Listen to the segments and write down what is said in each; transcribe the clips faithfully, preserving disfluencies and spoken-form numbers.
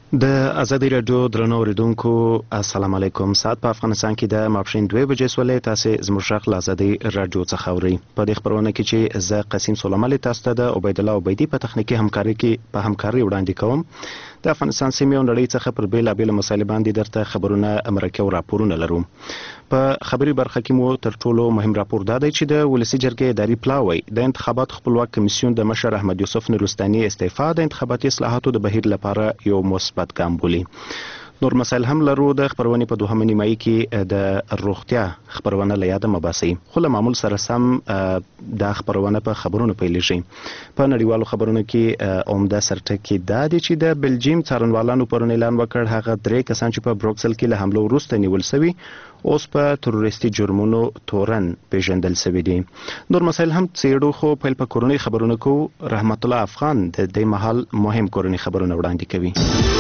د ازادي راډیو درنو اوریدونکو السلام علیکم. ساعت په افغانستان کې د ماپښین دوه بجې سولې. تاسو زموږ غږ له ازادي راډیو څخه اورئ. په دې خبرونه کې چې زه قاسم سلیمانی تاسو ته د عبید الله عبیدی په تخنیکی همکاري کې په همکاري وړاندې کوم. د افغانستان سیمې او نړۍ څخه پر بیلابېلو مسایلو باندې درته خبرونه مرکه او راپورونه لرو. په خبري برخه کې مو تر ټولو مهم راپور دا دی چې د ولسی جرګې اداري پلاوی د انتخابات خپلواک کمیسیون د مشر احمد یوسف نورستاني استعفا د انتخاباتي اصلاحاتو د بهیر لپاره یو مثبت ګام بولي. نور مسایل هم لرو. د خبرونې په دوهمه نیمایي کې د روغتیا خبرونه له یاده مباسي، خو له معمول سره سم دا خبرونه په خبرونو پیلېږي. په نړیوالو خبرونو کې عمده سرټکی دا دی چې د بلجیم څارنوالانو پرون اعلان وکړ هغه درې کسان چې په بروکسل کې له حملو وروسته نیول شوي اوس په تروریستي جرمونو تورن پیژندل شوي دي. نور مسایل هم څېړو، خو پیل په کورنۍ خبرونو کوو. رحمت الله افغان د دې مهال مهم کورنۍ خبرونه وړاندې کوي.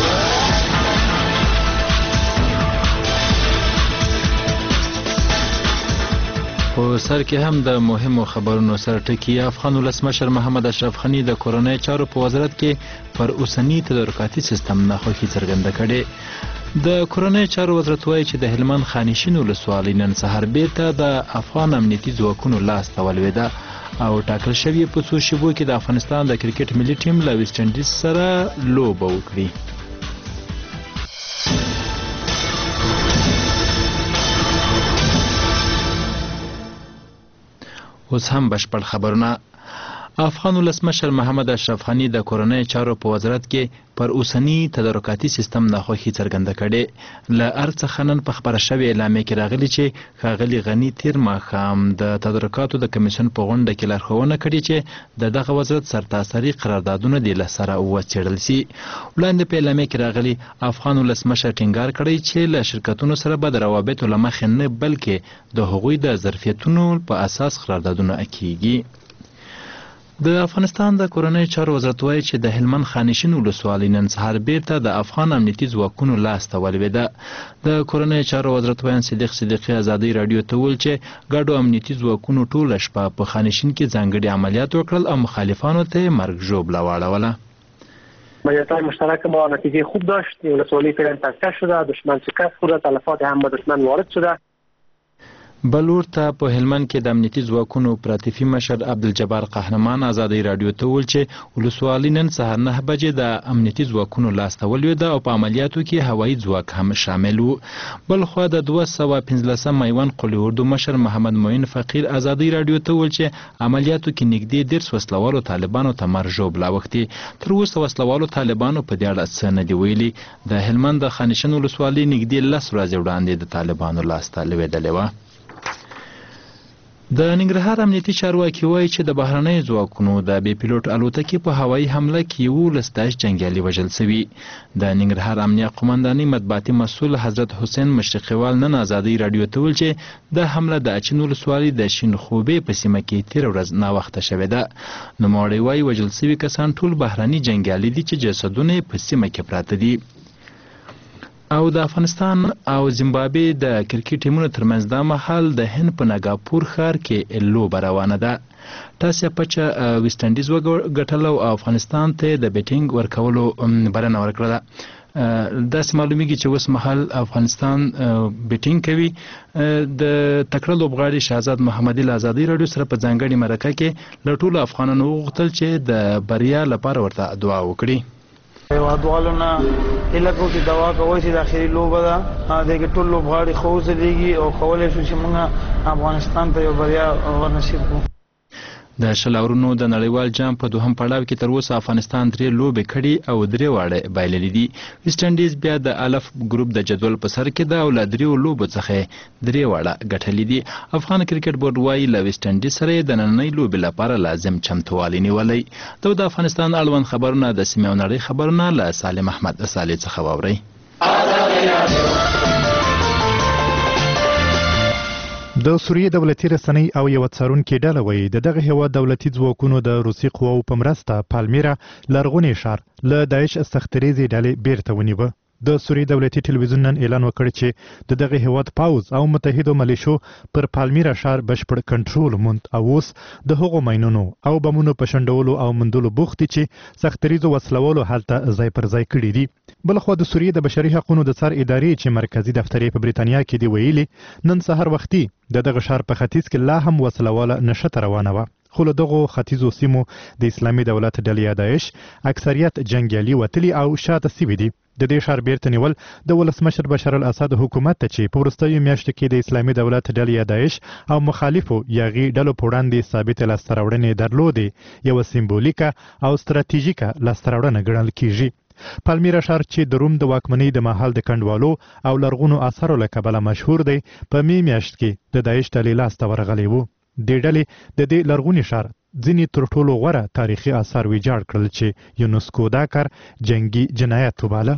په سر کې هم د مهمو خبرونو سره ټکی افغان ولسمشر محمد اشرف غني د کورنۍ چارو په وزارت کې پر اوسنی تدارکاتي سیستم ناخوښي څرګنده کړې. د کورنۍ چارو وزارت وایي چې د هلمند خانشین ولسوالۍ نن سهار بیرته د افغان امنیتي ځواکونو لاس ته ولوېده او ټاکل شوې په څو شیبو کې د افغانستان د کرکټ ملي ټیم له ویسټ انډیز سره لوبه وکړي. اوس هم بشپړ خبرونه. افغان ولسمشر محمد اشرف غني د کورنۍ چارو په وزارت کې پر اوسنی تدارکاتي سیستم ناخوښي څرګنده کړې. له هر څه نن په خبره شوې اعلامیه کې راغلي چې ښاغلي غني تیر ماښام د تدارکاتو د کمیسیون په غونډه کې لارښوونه کړې چې د دغه وزارت سرتاسري قراردادونه د له سره وڅېړل سي. وړاندې په اعلامیه کې راغلي افغان ولسمشر ټینګار کړی چې له شرکتونو سره به د روابطو له مخې نه بلکې د هغوی د ظرفیتونو په اساس قراردادونه کیږي. د افغانستان د کورنۍ چارو وزارت وایي چې د هلمند خانشین ولسوالۍ نن سهار بیرته د افغان امنیتي ځواکونو لاس ته ولوېده. د کورنۍ چارو وزارت وایي صدیق صدیقي ازادي راډیو ته وویل چې ګډو امنیتي ځواکونو ټوله شپه په خانشین کې ځانګړي عملیات وکړل او مخالفانو ته مرګ ژوبله واړوله. عملیات‌های مشترک ما نتیجه خوب داشت. ولسوالی فعلا تسخیر شده، دشمن شکست خورد، تلفات هم به دشمن وارد شده. بلور ته په هلمند کې د امنیتي ځواکونو اپراتیفي مشر عبدالجبار قهرمان ازادي راډیو ته وویل چې ولسوالۍ نن سهار نه بجې د امنیتي ځواکونو لاس ته ولوېده او په عملیاتو کې هوایي ځواک هم شامل و. بل خوا د دوه سوه پنځلسم میوند قلي اردو مشر محمد معین فقیر ازادي راډیو ته وویل چې عملیاتو کې نږدې دېرش وسلوالو طالبانو ته مرګ ژوبله اوښتې. تر اوسه وسلوالو طالبانو په دې اړه څه نه دي ویلي. د هلمند د خانشین ولسوالۍ نږدې لس ورځې وړاندې د طالبانو لاس ته لوېدلې وه. د ننګرهار امنیتي چارواکي وایي چې د بهرنیو ځواکونو د بې پیلوټ الوتکې په هوایي حمله کې یولس داعش جنګیالي وژل شوي. د ننګرهار امنیه قمندانۍ مطبوعاتي مسؤل حضرت حسین مشرقیوال نن ازادي راډیو ته ویل چې د حمله د اچین ولسوالۍ د شین خوبې په سیمه کې تېره ورځ ناوخته شوې ده. نوموړی وایي وژل شوي کسان ټول بهرني جنګیالي دي چې جسدونه یې په سیمه کې پراته دي. او د افغانستان او زیمبابوې د کرکټ ټیمونو ترمنځ دا مهال د هند په ناګاپور ښار کې لوبه روانه ده. ټاسیا پچه ویسټ انډیز وګټله او افغانستان ته د بیټینګ ورکولو بلنه ورکړه. داسې معلومیږي چې اوس مهال افغانستان بیټینګ کوي. د تکړه لوبغاړي شهزاد محمدي له ازادي راډیو سره په ځانګړې مرکه کې له ټولو افغانانو وغوښتل چې د بریا لپاره ورته دعا وکړي. هیوادوالو نه هیله کوو چې دعا کوئ چې د اخري لوبه ده دې کې ټول لوبغاړي ښه وځلیږي او کولی شو چې موږ افغانستان ته یو بریا ورنصیب کړو. د شل اورونو د نړیوال جام په دوهم پړاو کې تر اوسه افغانستان درې لوبې کړي او درې واړه بایللې دي. ویسټ انډیز بیا د الف ګروپ د جدول په سر کې ده او له دریو لوبو څخه درې واړه ګټلې دي. افغان کرکټ بورډ وایي له ویسټ انډیز سره د نننۍ لوبې لپاره لازم چمتووالی نیولی. دا د افغانستان اړوند خبرونه د سیمې او نړۍ خبرونه له سالم احمد صالح څخه واورئ. د سوریې دولتي رسنۍ او یو څارونکي ډله وایي د دغه هیواد دولتي ځواکونو د روسي قواو په مرسته پالمیرا لرغونی ښار له داعش سختریزې ډلې بیرته ونیوه. د سوریې دولتي ټلویزیون نن اعلان وکړ چې د دغه هیواد پاوز او متحدو ملیشو پر پالمیرا ښار بشپړ کنټرول موند او اوس د هغو ماینونو او بمونو په شنډولو او موندلو بوخت دي چې سختریزو وسلولو هلته ځای پر ځای کړي دي. بلخوا د سوریې د بشري حقوقو د څار ادارې چې مرکزی دفتر په بریتانیا کې دی ویلي نن سحر وختي د دغه ښار په ختیځ کې لا هم وسلواله نشته روانه وه، خو له دغو ختیځو سیمو د اسلامي دولت ډلې داعش اکثریت جنګیالي وتلي او شاته سوي دي. د دې ښار بیرته نیول د ولسمشر بشار الاسد حکومت ته چې په وروستیو میاشتو کې د اسلامي دولت ډلې داعش او مخالفو یاغي ډلو په وړاندې ثابت لاسته راوړنې درلودې یوه سمبولیکه او ستراتیژیکه لاسته راوړنه ګڼل کیږي. پالمیرا ښار چې د روم د واکمنۍ د مهال د کنډوالو او لرغونو اثارو له کبله مشهور دی په می میاشت کې د داعش ډلې لاسته ورغلی وو. د ډلې د دې لرغوني ښار ځینې تر ټولو غوره تاریخي آثار ویجاړ کړل چې یونسکو دا کار جنگي جنایت وباله.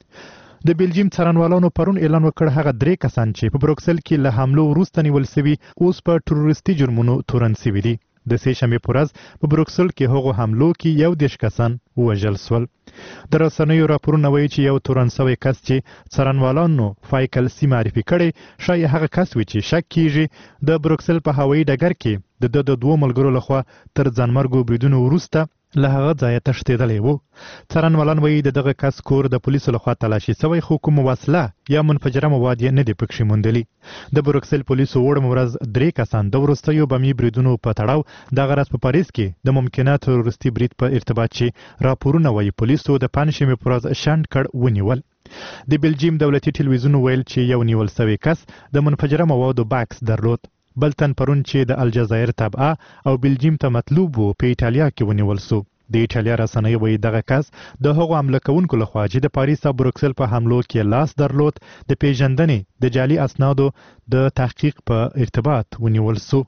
د بلجیم څارنوالانو پرون اعلان وکړ هغه درې کسان چې په بروکسل کې له حملو وروسته نیول سوي اوس په تروریستي جرمونو تورن سوي دي. د سې شنبې په ورځ په بروکسل کې هغو حملو کې یو دېرش کسان ووژل سول. د رسنیو راپورونه وایي چې یو تورن سوی کس چې څارنوالانو فایکل سی معرفي کړی ښایي هغه کس وي چې شک کیږي د بروکسل په هوایي ډګر کې د ده د دوو ملګرو لخوا تر ځانمرګو بریدونو وروسته له هغه ځایه تښتېدلی وو. څارنوالان وایي د دغه کس کور د پولیسو لخوا تلاشي سوی خو کومه وسله یا منفجره مواد یې نه دي پکښې موندلي. د بروکسل پولیسو وړم ورځ درې کسان د وروستیو بمي بریدونو په تړاو دغه ورځ په پاریس کې د ممکنه تروریستي برید په ارتباط چې راپورونه وایي پولیسو د پنجشنبې په ورځ شنډ کړ ونیول. د بلجیم دولتي ټلویزیون ویل چې یو نیول سوی کس د منفجره موادو باکس درلود. بل تن پرون چې د الجزایر تبعه او بلجیم ته مطلوب وو په ایټالیا کې ونیول سو. د ایټالیا رسنۍ وایي دغه کس د هغو حمله کوونکو لخوا چې د پاریس او بروکسل په حملو کې لاس درلود د پیژندنې د جعلي اسنادو د تحقیق په ارتباط ونیول سو.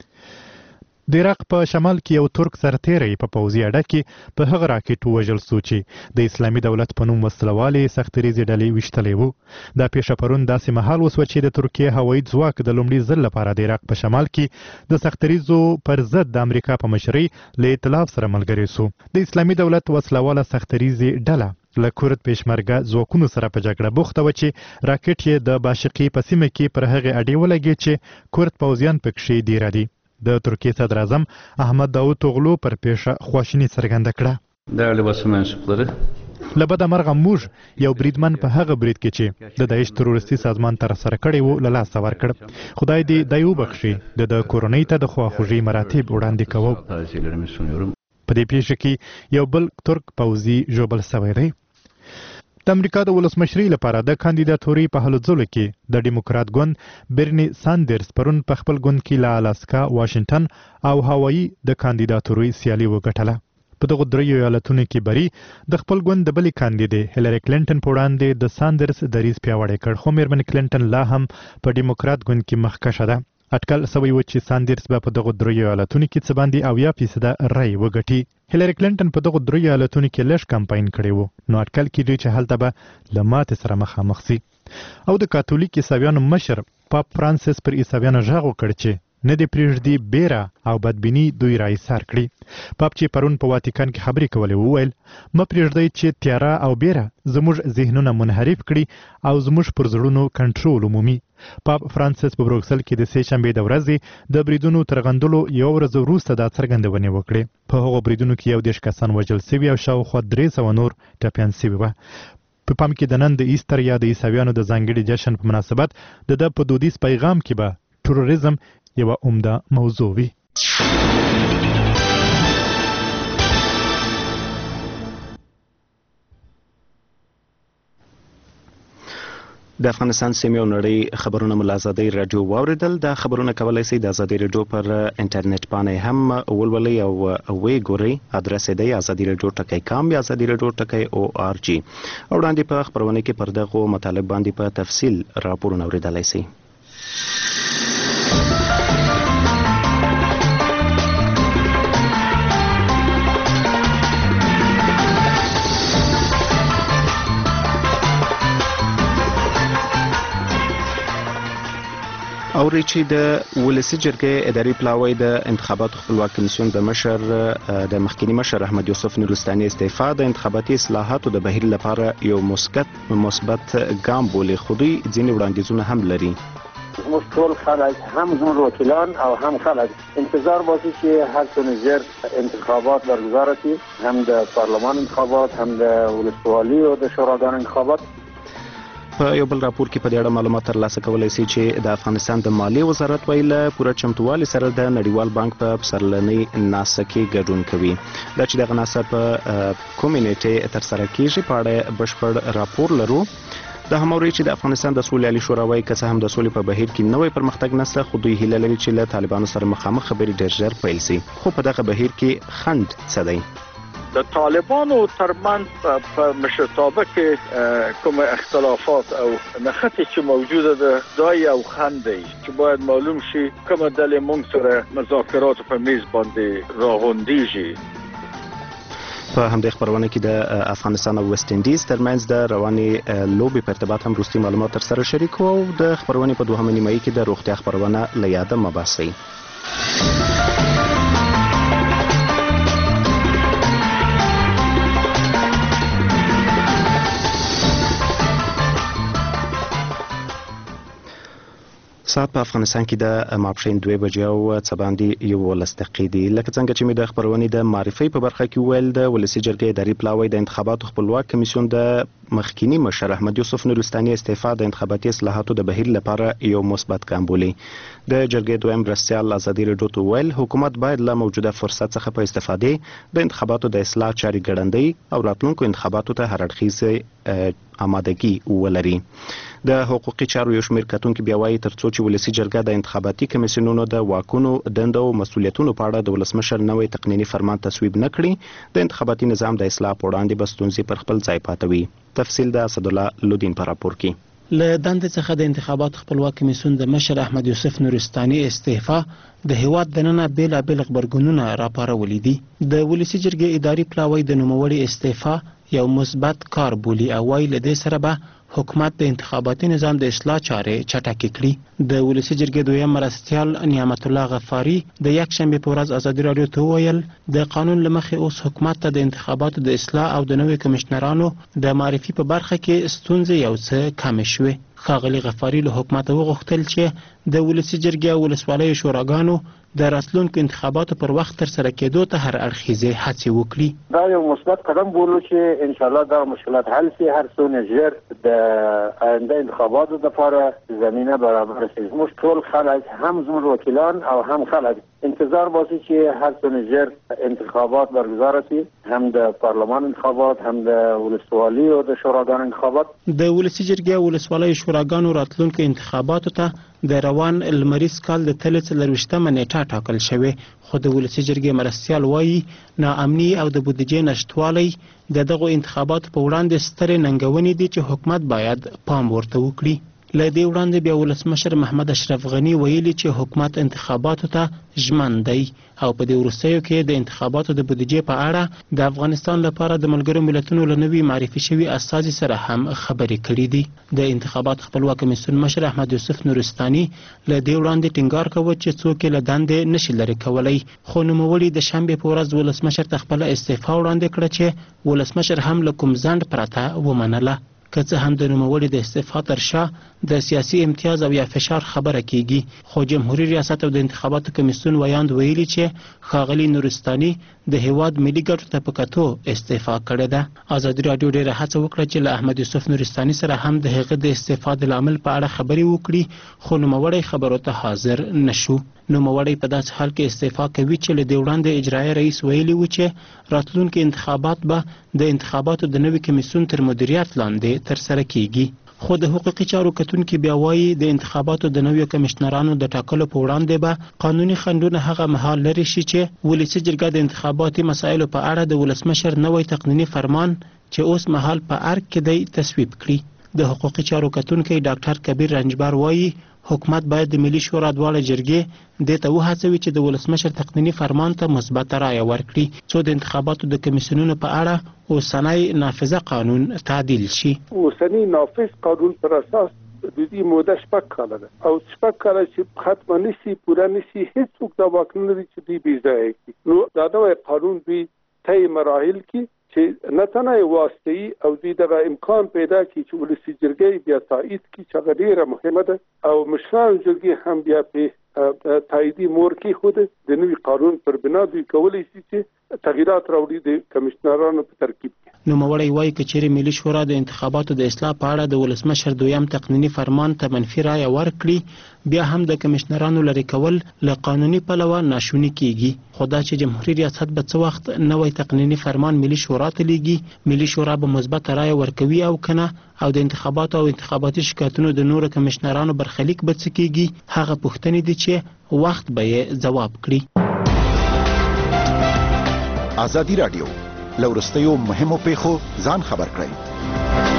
د عراق په شمال کې یو ترک سرتیری په پوځي اډه کې په هغه راکټ ووژل سو چې د اسلامي دولت په نوم وسلوالې سختریزې ډلې ویشتلی وو. دا پیښه پرون داسې مهال وسوه چې د ترکیې هوایي ځواک د لومړي ځل لپاره د عراق په شمال کې د سختریزو پر ضد د امریکا په مشرۍ له ائتلاف سره ملګری سو. د اسلامي دولت وسلواله سختریزې ډله له کورد پېشمرګه ځواکونو سره په جګړه بوخته وه چې راکټ یې د باشقي په سیمه کې پر هغې اډې ولګېد چې کورد پوځیان پکښې دیره دي. د ترکیې صدر اعظم احمد داوود اوغلو پر پیښه خواشیني څرګنده کړه. Değerli basın mensupları, له بده مرغه موږ یو بریدمن په هغه برید کې چې د داعش تروریستي سازمان تر سره کړی وو له لاسه ورکړ. خدای دې دا وبخښي. د د کورنۍ ته د خواخوږۍ مراتب وړاندې کوو. taziyelerimi sunuyorum. په دې پیښه کې یو بل ترک پوځي ژوبل سوی دی. د امریکا د ولسمشرۍ لپاره د کاندیداتورۍ په هلو ځلو کې د ډیموکرات ګوند برني ساندرز پرون په خپل ګوند کې له الاسکا، واشنګټن او هاوایي د کاندیداتورۍ سیالي وګټله. په دغو دریو ایالتونو کې بری د خپل ګوند د بلې کاندیدې هیلري کلینټن په وړاندې د ساندرز دریځ پیاوړی کړ، خو میرمن کلینټن لا هم په ډیموکرات ګوند کې مخکشه ده. اټکل سوی و چې ساندرز به په دغو دریو ایالتونو کې څه باندې اویا فیصده رای وګټي. هیلري کلینټن په دغو دریو ایالتونو کې لږ کمپاین کړی و، نو اټکل کېږي چې هلته به له ماتې سره مخامخ سي. او د کاتولیک عیسویانو مشر پاپ فرانسیس پر عیسویانو غږ وکړ چې نه دې پرېږدي بیره او بدبیني دوی را ایسار کړي. پاپ چې پرون په واتیکان کې خبرې کولې وویل مه پرېږدئ چې تیاره او بیره زموږ ذهنونه منحرف کړي او زموږ پر زړونو کنټرول ومومي. پاپ فرانسیس په بروکسل کې د سې شنبې د ورځې د بریدونو تر غندلو یوه ورځ وروسته دا څرګندونې وکړې. په هغو بریدونو کې یو دېرش کسان وژل سوي او شاوخوا درې سوه نور ټپیان سوي وه. په پام کې د نن د ایسټر یا د عیسویانو د ځانګړي جشن په مناسبت د ده په دودیز پیغام کې به تروریزم یوه عمده موضوع وي. د افغانستان سیمې او نړۍ خبرونه مو له ازادۍ راډیو واورېدل. دا خبرونه کولی شئ د ازادۍ راډیو پر انټرنیټ باندې هم ولولئ او ویې ګورئ. ادرس یې دی ازادي راډیو ټکی کام یا ازادي راډیو ټکی او آر جي. او وړاندې په خپرونه کې پر دغو مطالب باندې په تفصیل راپورونه اورېدلی شئ. او اوري چې د ولسی جرګې اداري پلاوی د انتخاباتو خپلواک کمیسیون د مشر د مخکینی مشر احمد یوسف نورستاني استعفا د انتخاباتي اصلاحاتو د بهیر لپاره یو مثبت مثبت ګام بولي، خو دوی ځینې وړاندیزونه هم لري. زموږ ټول خلک هم زموږ وکیلان او هم خلک انتظار باسي چې هر څه زر انتخابات برگزار شي، هم د پارلمان انتخابات، هم د ولسوالۍ او د شوراګانو انتخابات. په یو بل راپور کې په دې اړه معلومات ترلاسه کولای شي چې د افغانستان د مالیې وزارت ویله پوره چمتووالي سره د نړیوال بانک په پسرلنۍ ناسه کې ګډون کوي. دا چې دغه ناسه په کومې نیټې ترسره کیږي په اړه بشپړ راپور لرو. د هموري چې د افغانستان د سولې عالی شورا وايي که څه هم د سولې په بهیر کې نوې پرمختګ نشته، خو دوی هیله لري چې له طالبانو سره مخامخ خبرې ډېر ژر پیل شي. خو په دغه بهیر کې خنډ څه دی؟ د طالبانو ترمنځ په مشرتابه کې کوم اختلافات او نښتې چې موجوده ده دا یو خنډ دی چې باید معلوم شي کومه ډلې موږ سره مذاکرات په میز باندې راغونډیږي. په همدې خبرونه کې د افغانستان او ویسټ انډیز ترمنځ د رواني لوبي په ارتباط هم وروستي معلومات تر سره شریک او د خبرونه په دوهمه نیمایي کې د روغتیا خبرونه له یاده مباسي. ساعت په افغانستان کې د ماپښین دوه بجې او څه باندې یولس دقیقې دي. لکه څنګه چې مې د خبرونې د معرفي په برخه کې ویل، د ولسی جرګې اداري پلاوی د انتخاباتو خپلواک کمیسیون د مخکینی مشر احمد یوسف نورستاني استعفا د انتخاباتي اصلاحاتو د بهیر لپاره یو مثبت ګام بولي. د جرګې دویم مرستیال ازادي رادیو ته ویل حکومت باید له موجوده فرصت څخه په استفادې د انتخاباتو د اصلاح چارې ګړندۍ او راتلونکو انتخاباتو ته هر اړخیزه آمادګي ولري. د حقوقي چارو یو شمېر کتونکي بیا وایي ترڅو چې ولسی جرګه د انتخاباتي کمیسیونونو د واکونو دندو او مسولیتونو په اړه د ولسمشر نوې تقنینی فرمان تصویب نه کړي، د انتخاباتي نظام د اصلاح په وړاندې به ستونزې پر خپل ځای پاتوي. تفصیل د اسدالله لودین په راپور کې. له دندې څخه د انتخاباتو خپلواک کمیسیون د مشر احمد یوسف نورستاني استعفا د هیواد دننه بیلابیل خبرګونونه راپارولي دي. د ولسی جرګې اداري پلاوی د نوموړي استعفا یو مثبت کار بولي او وايي له دې سره به حکومت د انتخاباتي نظام د اصلاح چارې چټکې کړي. د ولسی جرګې دویم مرستیال نعمت الله غفاری د یک شنبه په ورځ ازادي رادیو ته وویل د قانون لمخې اوس حکومت ته د انتخاباتو د اصلاح او د نوې کمشنرانو د معرفي په برخه کې ستونزې یو څه کمې شوې. ښاغلي غفاری له حکومت وغوښتل چې د ولسی جرګې او ولسوالیو شوراګانو د راتلونکو انتخاباتو پر وخت تر سره کېدو ته هر اړخیزه هڅې وکړي. دا یو مثبت قدم بولو چې ان شاء الله دا مشکلات حل شي، هر څونه ژر د آینده انتخاباتو لپاره زمینه برابر شي. زموږ ټول خلک هم زموږ وکیلان او هم خلک انتظار باسي چې هر څونه ژر انتخابات برگزار شي، هم د پارلمان انتخابات، هم د ولسوالۍ او د شوراګانو انتخابات. د ولسی جرګې او ولسوالیو شوراګانو راتلونکو انتخاباتو ته د روان لمریز کال د تلې څلرویشتمه نیټه ټاکل شوې، خو د ولسی جرګې مرستیال وایي ناامني او د بودیجې نشتوالی د دغو انتخاباتو په وړاندې سترې ننګونې دي چې حکومت باید پام ورته وکړي. له دې وړاندې بیا ولسمشر محمد اشرف غنی ویلي چې حکومت انتخاباتو ته ژمن دی او په دې وروستیو کې د انتخاباتو د بودیجې په اړه د افغانستان لپاره د ملګرو ملتونو له نوي معرفي شوي استازي سره هم خبرې کړې دي. د انتخاباتو خپلواک کمیسیون مشر احمد یوسف نورستاني له دې وړاندې ټینګار کاوه چې څوک له دندې نشي لرې کولی، خو نوموړي د شنبې په ورځ ولسمشر ته خپله استعفا وړاندې کړه چې ولسمشر هم له کوم ځنډ پرته ومنله. که څه هم د نوموړي د استعفا تر شا د سیاسي امتیاز او یا فشار خبره کیږي، خو جمهوریت ریاست او د انتخاباتو کمیسیون ویاند ویلي چې ښاغلي نورستاني د هیواد ملي ګټو ته په کتو استعفا کړې ده. ازادي راډیو ډېره هڅه وکړه چې له احمد یوسف نورستاني سره هم د هغه د استعفا د لامل په اړه خبرې وکړي، خو نوموړی خبرو ته حاضر نشو. نوموړی په داسې حال کې استعفا کوي چې له دې وړاندې اجرایي رئیس ویلي و چې راتلونکي انتخابات به د انتخاباتو د نوي کمیسیون تر مدیریت لاندې ترسره کیږي. خو د حقوقي چارو کتونکي بیا وایي د انتخاباتو د نویو کمشنرانو د ټاکلو په وړاندې به قانوني خنډونه هغه مهال لرې شي چې ولسي جرګه د انتخاباتي مسایلو په اړه د ولسمشر نوی تقنیني فرمان چې اوس مهال په ارګ کې دی تصویب کړي. د حقوقي چارو کتونکي ډاکټر کبیر رنجبر وایي حکومت باید د ملي شورا دواړه جرګې دې ته وهڅوي چې د ولسمشر تقنیني فرمان ته مثبت رایه ورکړي څو د انتخاباتو د کمیسیونونو په اړه اوسنی نافذه قانون تعدیل شي. اوسنی نافذ قانون پر اساس د دې موده شپږ کاله ده او شپږ کاله چې ختمه نشي پوره نشي هیڅوک دا واک نه لري چې دوی بې ځایه کړي. نو دا نوی قانون دوی طی مراحل کې چې نه تنه واسطوي او دوی دغه امکان پیدا کړي چې ولسي جرګې بیا تایید کړي چې هغه ډېره مهمه ده او مشران جرګې هم بیا په تاییدي مور کې خود د نوي قانون پر بنا دوی کولی شي چې تغییرات راوړي د کمشنرانو په ترکیب کې. نوموړی وایي که چیرې ملي شورا د انتخاباتو د اصلاح په اړه د ولسمشر دویم تقنیني فرمان ته منفي رایه ورکړي بیا هم د کمشنرانو لرې کول له قانوني پلوه ناشوني کیږي. خو دا چې جمهوریت ریاست به څه وخت نوی تقنیني فرمان ملي شورا ته لیږي ملي شورا به مثبته رایه ورکوي او کنه او د انتخاباتو او انتخاباتي شکایتونو د نورو کمشنرانو برخلیک به څه کیږي هغه پوښتنې دي چې وخت به یې ځواب کړي. ازادي رادیو لورستیو مهمو پیښو ځان خبر کړئ.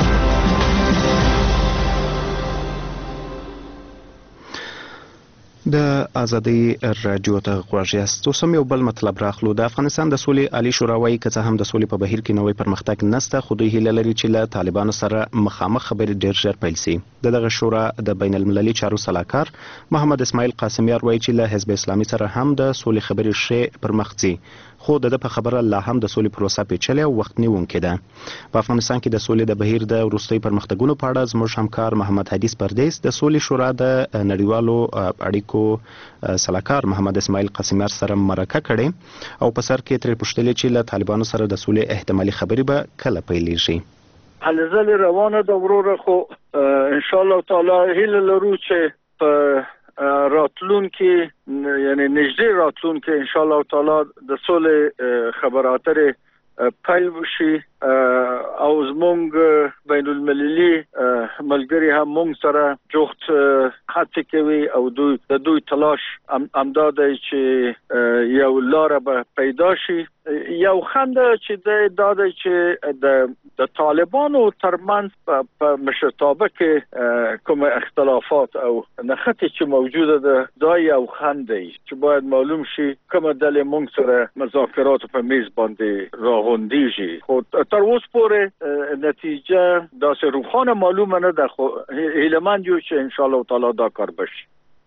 د ازادي رادیو ته غوږ یاست. اوس هم یو بل مطلب راخلو. د افغانستان د سولې عالی شورا وایي که څه هم د سولې په بهیر کې نوی پرمختګ نشته خو دوی هیله لري چې له طالبانو سره مخامخ خبرې ډېر ژر پیل شي. د دغه شورا د بین المللي چارو سلاکار محمد اسماعیل قاسمیار وایي چې له حزب اسلامي سره هم د سولې خبرې ښې پر مخ ځي خو د په خبره لا هم د سولې پروسه پیچلې او وخت نیونکې ده. په افغانستان کې د سولې د بهیر د وروستي پرمختګونو په اړه زموږ همکار محمد حدیث پردیس د سولې شورا د نړیوالو اړیکو سلاکار محمد اسماعیل قاسمیار سره مرکه کړې او په سر کې ترې پوښتلې چې له طالبانو سره د سولې احتمالي خبرې به کله پیلېږي. هلې ځلې روانه ده وروره خو ان شاء الله تعالی هیله لرو چې په راتلونکي یعنی نږدې راتلونکي ان شاء الله تعالی د سولې خبرو اترې پیل وشي او زمونږ بین المللي ملګري هم مونږ سره جوخت هڅه کوي او دوی د دوی تلاش امدا دی چې یو لار به پیدا شي. یو خنده چې د داده چې د د طالبانو ترمنځ په مشرتابه کې کوم اختلافات او نختی چې موجوده ده دا یو خنده چې باید معلوم شي کوم دلې مونږ سره مذاکرات په میز باندې راغونډيږي. خو تر اوسه پورې نتیجه داسې روښانه معلومه نه ده خو هیله‌مند یو چې ان شاء الله تعالی دا کار بشي.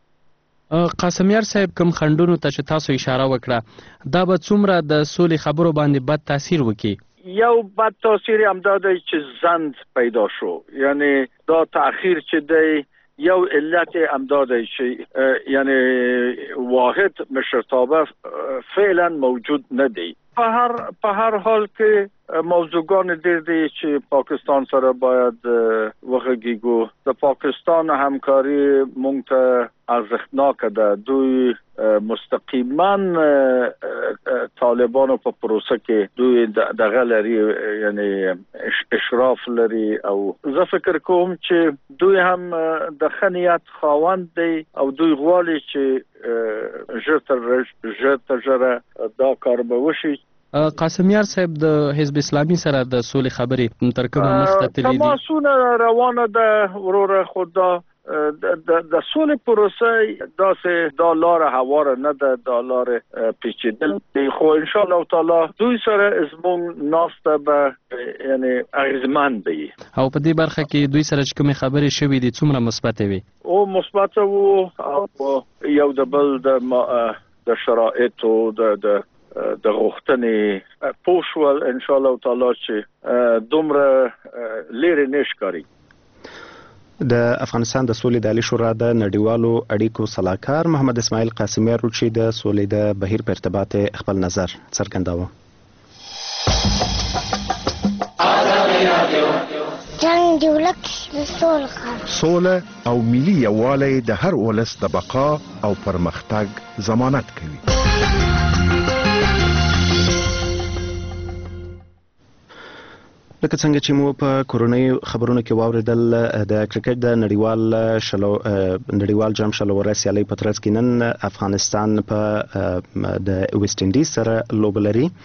قاسمیار صاحب کوم خندونو ته چې تاسو اشاره وکړه دا به څومره د سولې خبرو باندې بد تاثیر وکړي؟ یو بد تاثیر هم دا دی چې زند پیدا شو یعنی دا تأخیر چې دی یو علت هم دا دی چې یعنی واحد مشرتابه فعلا موجود نه دی. په هر په هر حال کې موضوعګان ډېر دي چې پاکستان سره باید وغږیږو. د پاکستان همکاري مونږ ته ارزښتناک ده. دوی مستقیما طالبانو په پروسه کې دوی دغه لري یعنی اشراف لري او زه فکر کوم چې دوی هم د خنیت خاوند دي او دوی غواړي چې ژر تر ژر تر ژره دا کار به وشي. قاسمیار صاحب د حزب اسلامي سره د سولې خبرې تر کومه مخته تللي دي؟ تماسونه روانه ده وروره خو دا د سولې پروسه داسې دا لار هواره نه ده دا لار پیچیدل دی خو ان شاء الله تعالی دوی سره زموږ ناسته به یعنی اغیزمند دی او په دې برخه کې دوی سره کومې خبرې شوې دي څومره مثبت وي؟ او مثبت وو او یو د بل د شرایطو د د غوښتنې پوښول ان شاء الله تعالی چې دومره لري نشکاري. د افغانستان د سولې د عالی شورا د نړیوالو اړیکو سلاکار محمد اسماعیل قاسمیار چې د سولې د بهیر په ارتباط خپل نظر څرګنداوه. جنگ دی ولک سوله سوله او ملي یووالی د هر ولس د بقا او پرمختګ ضمانت کوي. لکه څنګه چې مو په کورونی خبرونو کې واوریدل د کرکټ د نړیوال شلو نړیوال جام شلوره سیالي په ترڅ کې نن افغانستان په د ویسټ انډیز سره لوبه لري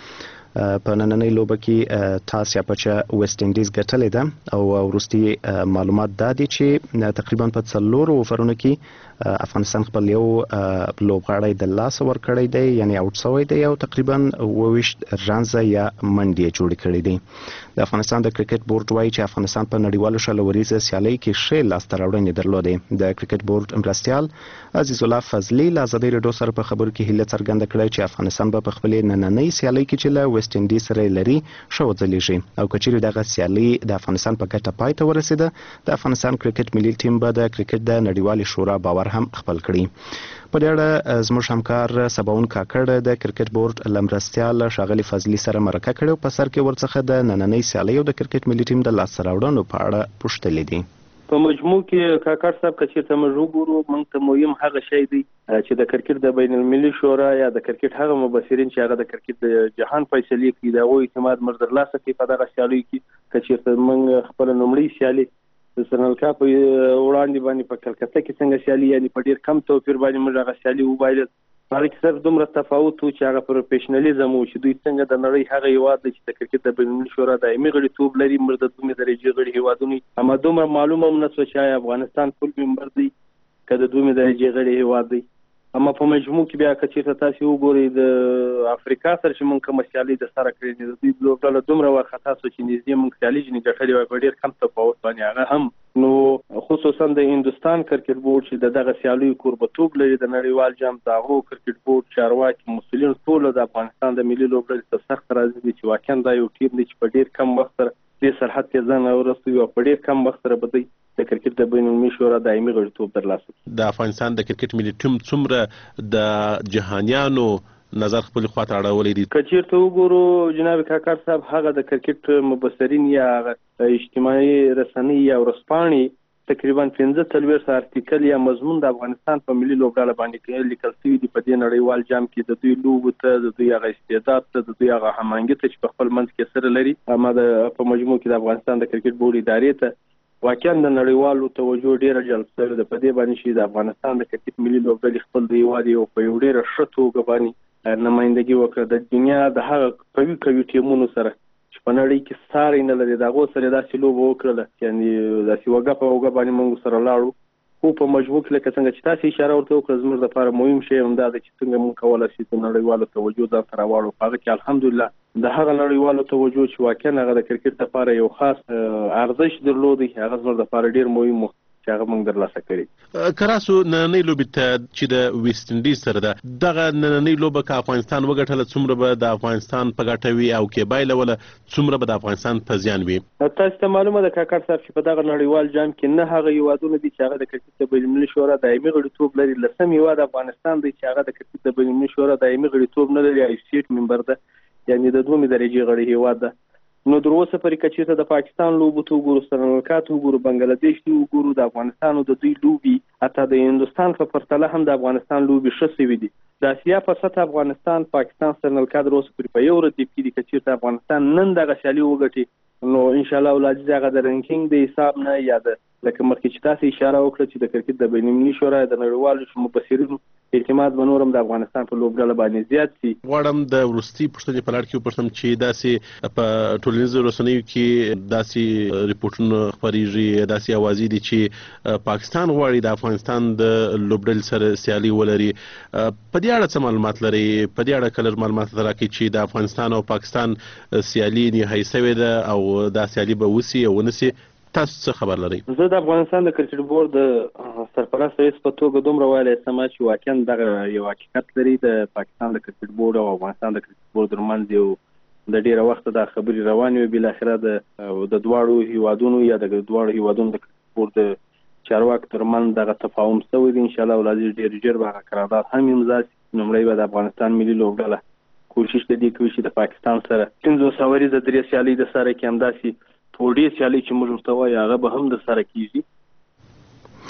په نننۍ لوبه کې ټاس یا پچه ویسټ انډیز ګټلې ده او وروستي معلومات دا دي چې تقریبا په څلورو اوورونو کې افغانستان خپل یو لوبغاړی د لاس ور کړی دی یعنی اوټ شوی دی او تقریبا وویشت رنزه یا منډې جوړ کړې دي د افغانستان د کرکټ بورډ وايي چې افغانستان په نړیوالو شلوریزه سیالۍ کې ښې لاسته راوړنې درلودې د کرکټ بورډ مرستیال عزیز الله فضلي له ازادي راډیو سره په خبرو کې هیله څرګنده کړې چې افغانستان به په خپل نننۍ سیالۍ کې چې له ویسټ انډیز سره لري شو ځلیږي او کچېرې دغه سیالي د افغانستان په ګټه پای ته ورسېده د افغانستان کرکټ ملي ټیم به د کرکټ د نړیوالې شورا باور هم خپل کړي په دې اړه زموږ همکار سباون کاکړ د کرکټ بورډ لمرستیال شاغلي فضلي سره مرکه کړې په سر کې ورڅخه د نننۍ سیالۍ او د کرکټ ملي ټیم د لاسته راوړنو په اړه پوښتلې دي په مجموع کې کاکړ صاحب کچې ته موږ وګورو موږ ته مهم هغه شی دی چې د کرکټ د بین المللي شورا یا د کرکټ هغه مبصرین چې هغه د کرکټ د جهان فیصلې کوي دا وایي اعتماد مرد لاسه کې په دغه سیالۍ کې کچې ته موږ خپل نومړی سیالي د سرنلکا په وړاندې باندې په کلکته کې څنګه سیالي یعنی په ډیر کم توپیر باندې موږ هغه سیالي وبایلل هغه کې صرف دومره تفاوت و چې هغه پروفیشنالیزم و چې دوی څنګه د نړۍ هغه هیواد دی چې د کرکټ د بین المللي شورا دایمي غړیتوب لري موږ د دومره درجې غړي هیوادونه اما دومره معلومه هم نه شو چې افغانستان فول ممبر دی که د دومره درجې غړي هیواد دی اما په مجموع کې بیا کچې تاسو وګورئ د افریقا سره چې موږ کوم سیالي د سره کړې د دوی لوبډله دومره ورخطا سو چې نږدې موږ سیالي جنې ګټلې وای په ډېر کم تفاوت باندې هغه هم نو خصوصا د هندستان کرکټ بورډ چې دغه سیالي کوربتوب لري د نړیوال جام دغه کرکټ بورډ چارواکي مسؤلین ټول د افغانستان د ملي لوبډلې ته سخت راضي دي چې واقعا دا یو ټیم دی چې په ډېر کم وخت سره د سرحد کې ځان ورسوي او په ډېر کم وخت سره به د کرکټ د بین المللي شورا دایمي غړیتوب ترلاسه کړي د افغانستان د کرکټ ملي ټیم څومره د جهانیانو نظر خپل خواته اړولې دي کچیر ته وګورو جناب کاکړ صاحب هغه د کرکټ مبصرین یا اجتماعي رسنۍ یا ورسپاڼي تقریبا پنځه څلوېښت ارتیکل یا مضمون د افغانستان په ملي لوبډله باندې لیکل شوي دي په دې نړیوال جام کې د دوی لوبو ته د دوی هغه استعداد ته د دوی هغه هماهنګي ته چې په خپل منځ کې سره لري اما د په مجموع کې د افغانستان د کرکټ بورډ ادارې ته واقعا د نړیوالو توجه ډیره جلب شوې ده په دې باندې چې د افغانستان د کرکټ ملي لوبډلې خپل د هیواد یو په یو ډیره ښه توګه باندې نمایندګي وکړه د دنیا د هغه قوي قوي ټیمونو سره چې په نړۍ کې ساری نه لري د هغو سره داسې لوبه وکړله یعنی داسې وګه په وګه باندې موږ سره لاړو خو په مجموع کې لکه څنګه چې تاسو اشاره ورته وکړه زموږ لپاره مهم شی هم دا دی چې څنګه موږ کولی شو د نړیوالو توجه ځان ته راواړو په هغه کې الحمدلله د هغه نړیوالو توجه چې واقعا هغه د کرکټ لپاره یو خاص ارزښت درلودی هغه زموږ لپاره ډیر مهم و چې هغه موږ درلاسه کړي کراسو نننۍ لوبې ته چې د ویسټ انډیز سره ده دغه نننۍ لوبه که افغانستان وګټله څومره به د افغانستان په ګټه وي او که بایلوله څومره به د افغانستان په زیان وي تاسو ته معلومه ده کاکړ صاحب چې په دغه نړیوال جام کې نه هغه هیوادونه دي چې هغه د کرکټ د بین المللي شورا دایمي غړیتوب لري لسم هیواد افغانستان دی چې هغه د کرکټ د بین المللي شورا دایمي غړیتوب نه لري آی سی ایټ ممبر ده یعنی د دومره درجې غړي هیواد ده نو در اوسه پرې که چېرته د پاکستان لوبو ته وګورو سرنلکا ته وګورو بنګلادیش ته وګورو د افغانستان او د دوی لوبې حتی د هندوستان په پرتله هم د افغانستان لوبې ښه سوي دي د اسیا په سطح افغانستان پاکستان سرنلکا در اوسه پرې په یو ردیف کې دي که چېرته افغانستان نن دغه سیالي وګټي نو انشاءالله العزیز هغه د رنکینګ د حساب نه یا د لکه مخکې چې تاسو اشاره وکړه چې د کرکټ د بین المللي شورا د نړیوالو مبصرینو اعتماد به نور هم د افغانستان په لوبډله باندې زیات شي غواړم د وروستي پوښتنې په لړ کې وپوښتم چې داسې په ټولنیزو رسنیو کې داسې ریپورټونه خپرېږي داسې اوازې دي چې پاکستان غواړي د افغانستان د لوبډلې سره سیالي ولري په دې اړه څه معلومات لري په دې اړه کلر معلومات راکړئ چې د افغانستان او پاکستان سیالي نهایي شوې ده او دا سیالي به وسي او ونه سي تاسو څه خبر لرئ زه د افغانستان د کرکټ بورډ د سرپرست رئیس په توګه دومره ویلی سم چې واقعا دغه یو حقیقت لري د پاکستان د کرکټ بورډ او افغانستان د کرکټ بورډ ترمنځ یو د ډیره وخته دا خبرې روانې وي بالاخره د د دواړو هیوادونو یا د دواړو هیوادونو د کرکټ بورډ د چارواکو ترمنځ دغه تفاهم شوی دی انشاءالله العزیز ډېر ژر به هغه قرارداد هم امضا شي لومړی به د افغانستان ملي لوبډله کوشش د دې کوي چې د پاکستان سره پنځوس اوریزه درې سیالۍ د سره کې همداسې وړې سیالۍ چې موږ ورته وایو هغه به هم د سره کېږي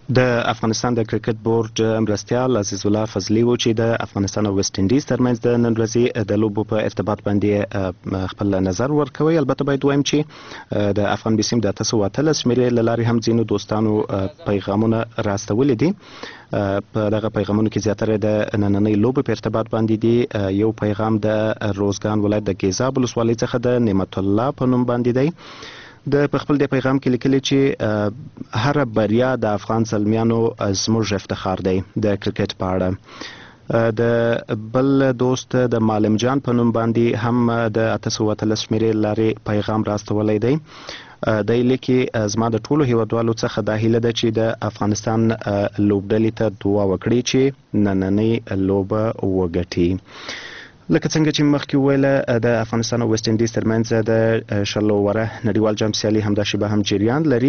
د افغانستان د کرکټ بورډ مرستیال عزیز الله فضلی و چې د افغانستان او ویسټ انډیز ترمنځ د نن ورځې د لوبو په ارتباط باندې خپل نظر ورکوي. البته باید وایم چې د افغان بیسیم د تاسو واتل شمیرې لاري هم ځینو دوستانو پیغامونه راستولې دي. په دغه پیغامونو کې زیاتره د نننۍ لوبو په ارتباط باندې دي. یو پیغام د روزګان ولایت د ګیزاب ولسوالۍ څخه د نعمت الله په نوم باندې دی. د په خپل د پیغام کې لیکلي چې هر بریا د افغان زلمیانو زموږ افتخار دی د کرکټ په اړه. د بل دوست د معلم جان په نوم باندې هم د اتسو وتلس شمیرې لارې پیغام راستولی دی. د لیکي زما د ټولو هیوادوالو څخه دا هیله ده چې د افغانستان لوبډلې ته دعا وکړي چې نننۍ لوبه وګټي. لکه څنګه چې مخکې وویله د افغانستان او ویسټ انډیز ترمنځ د شلو وره نړیوال جام سیالي همدا شیبه هم جریان لري.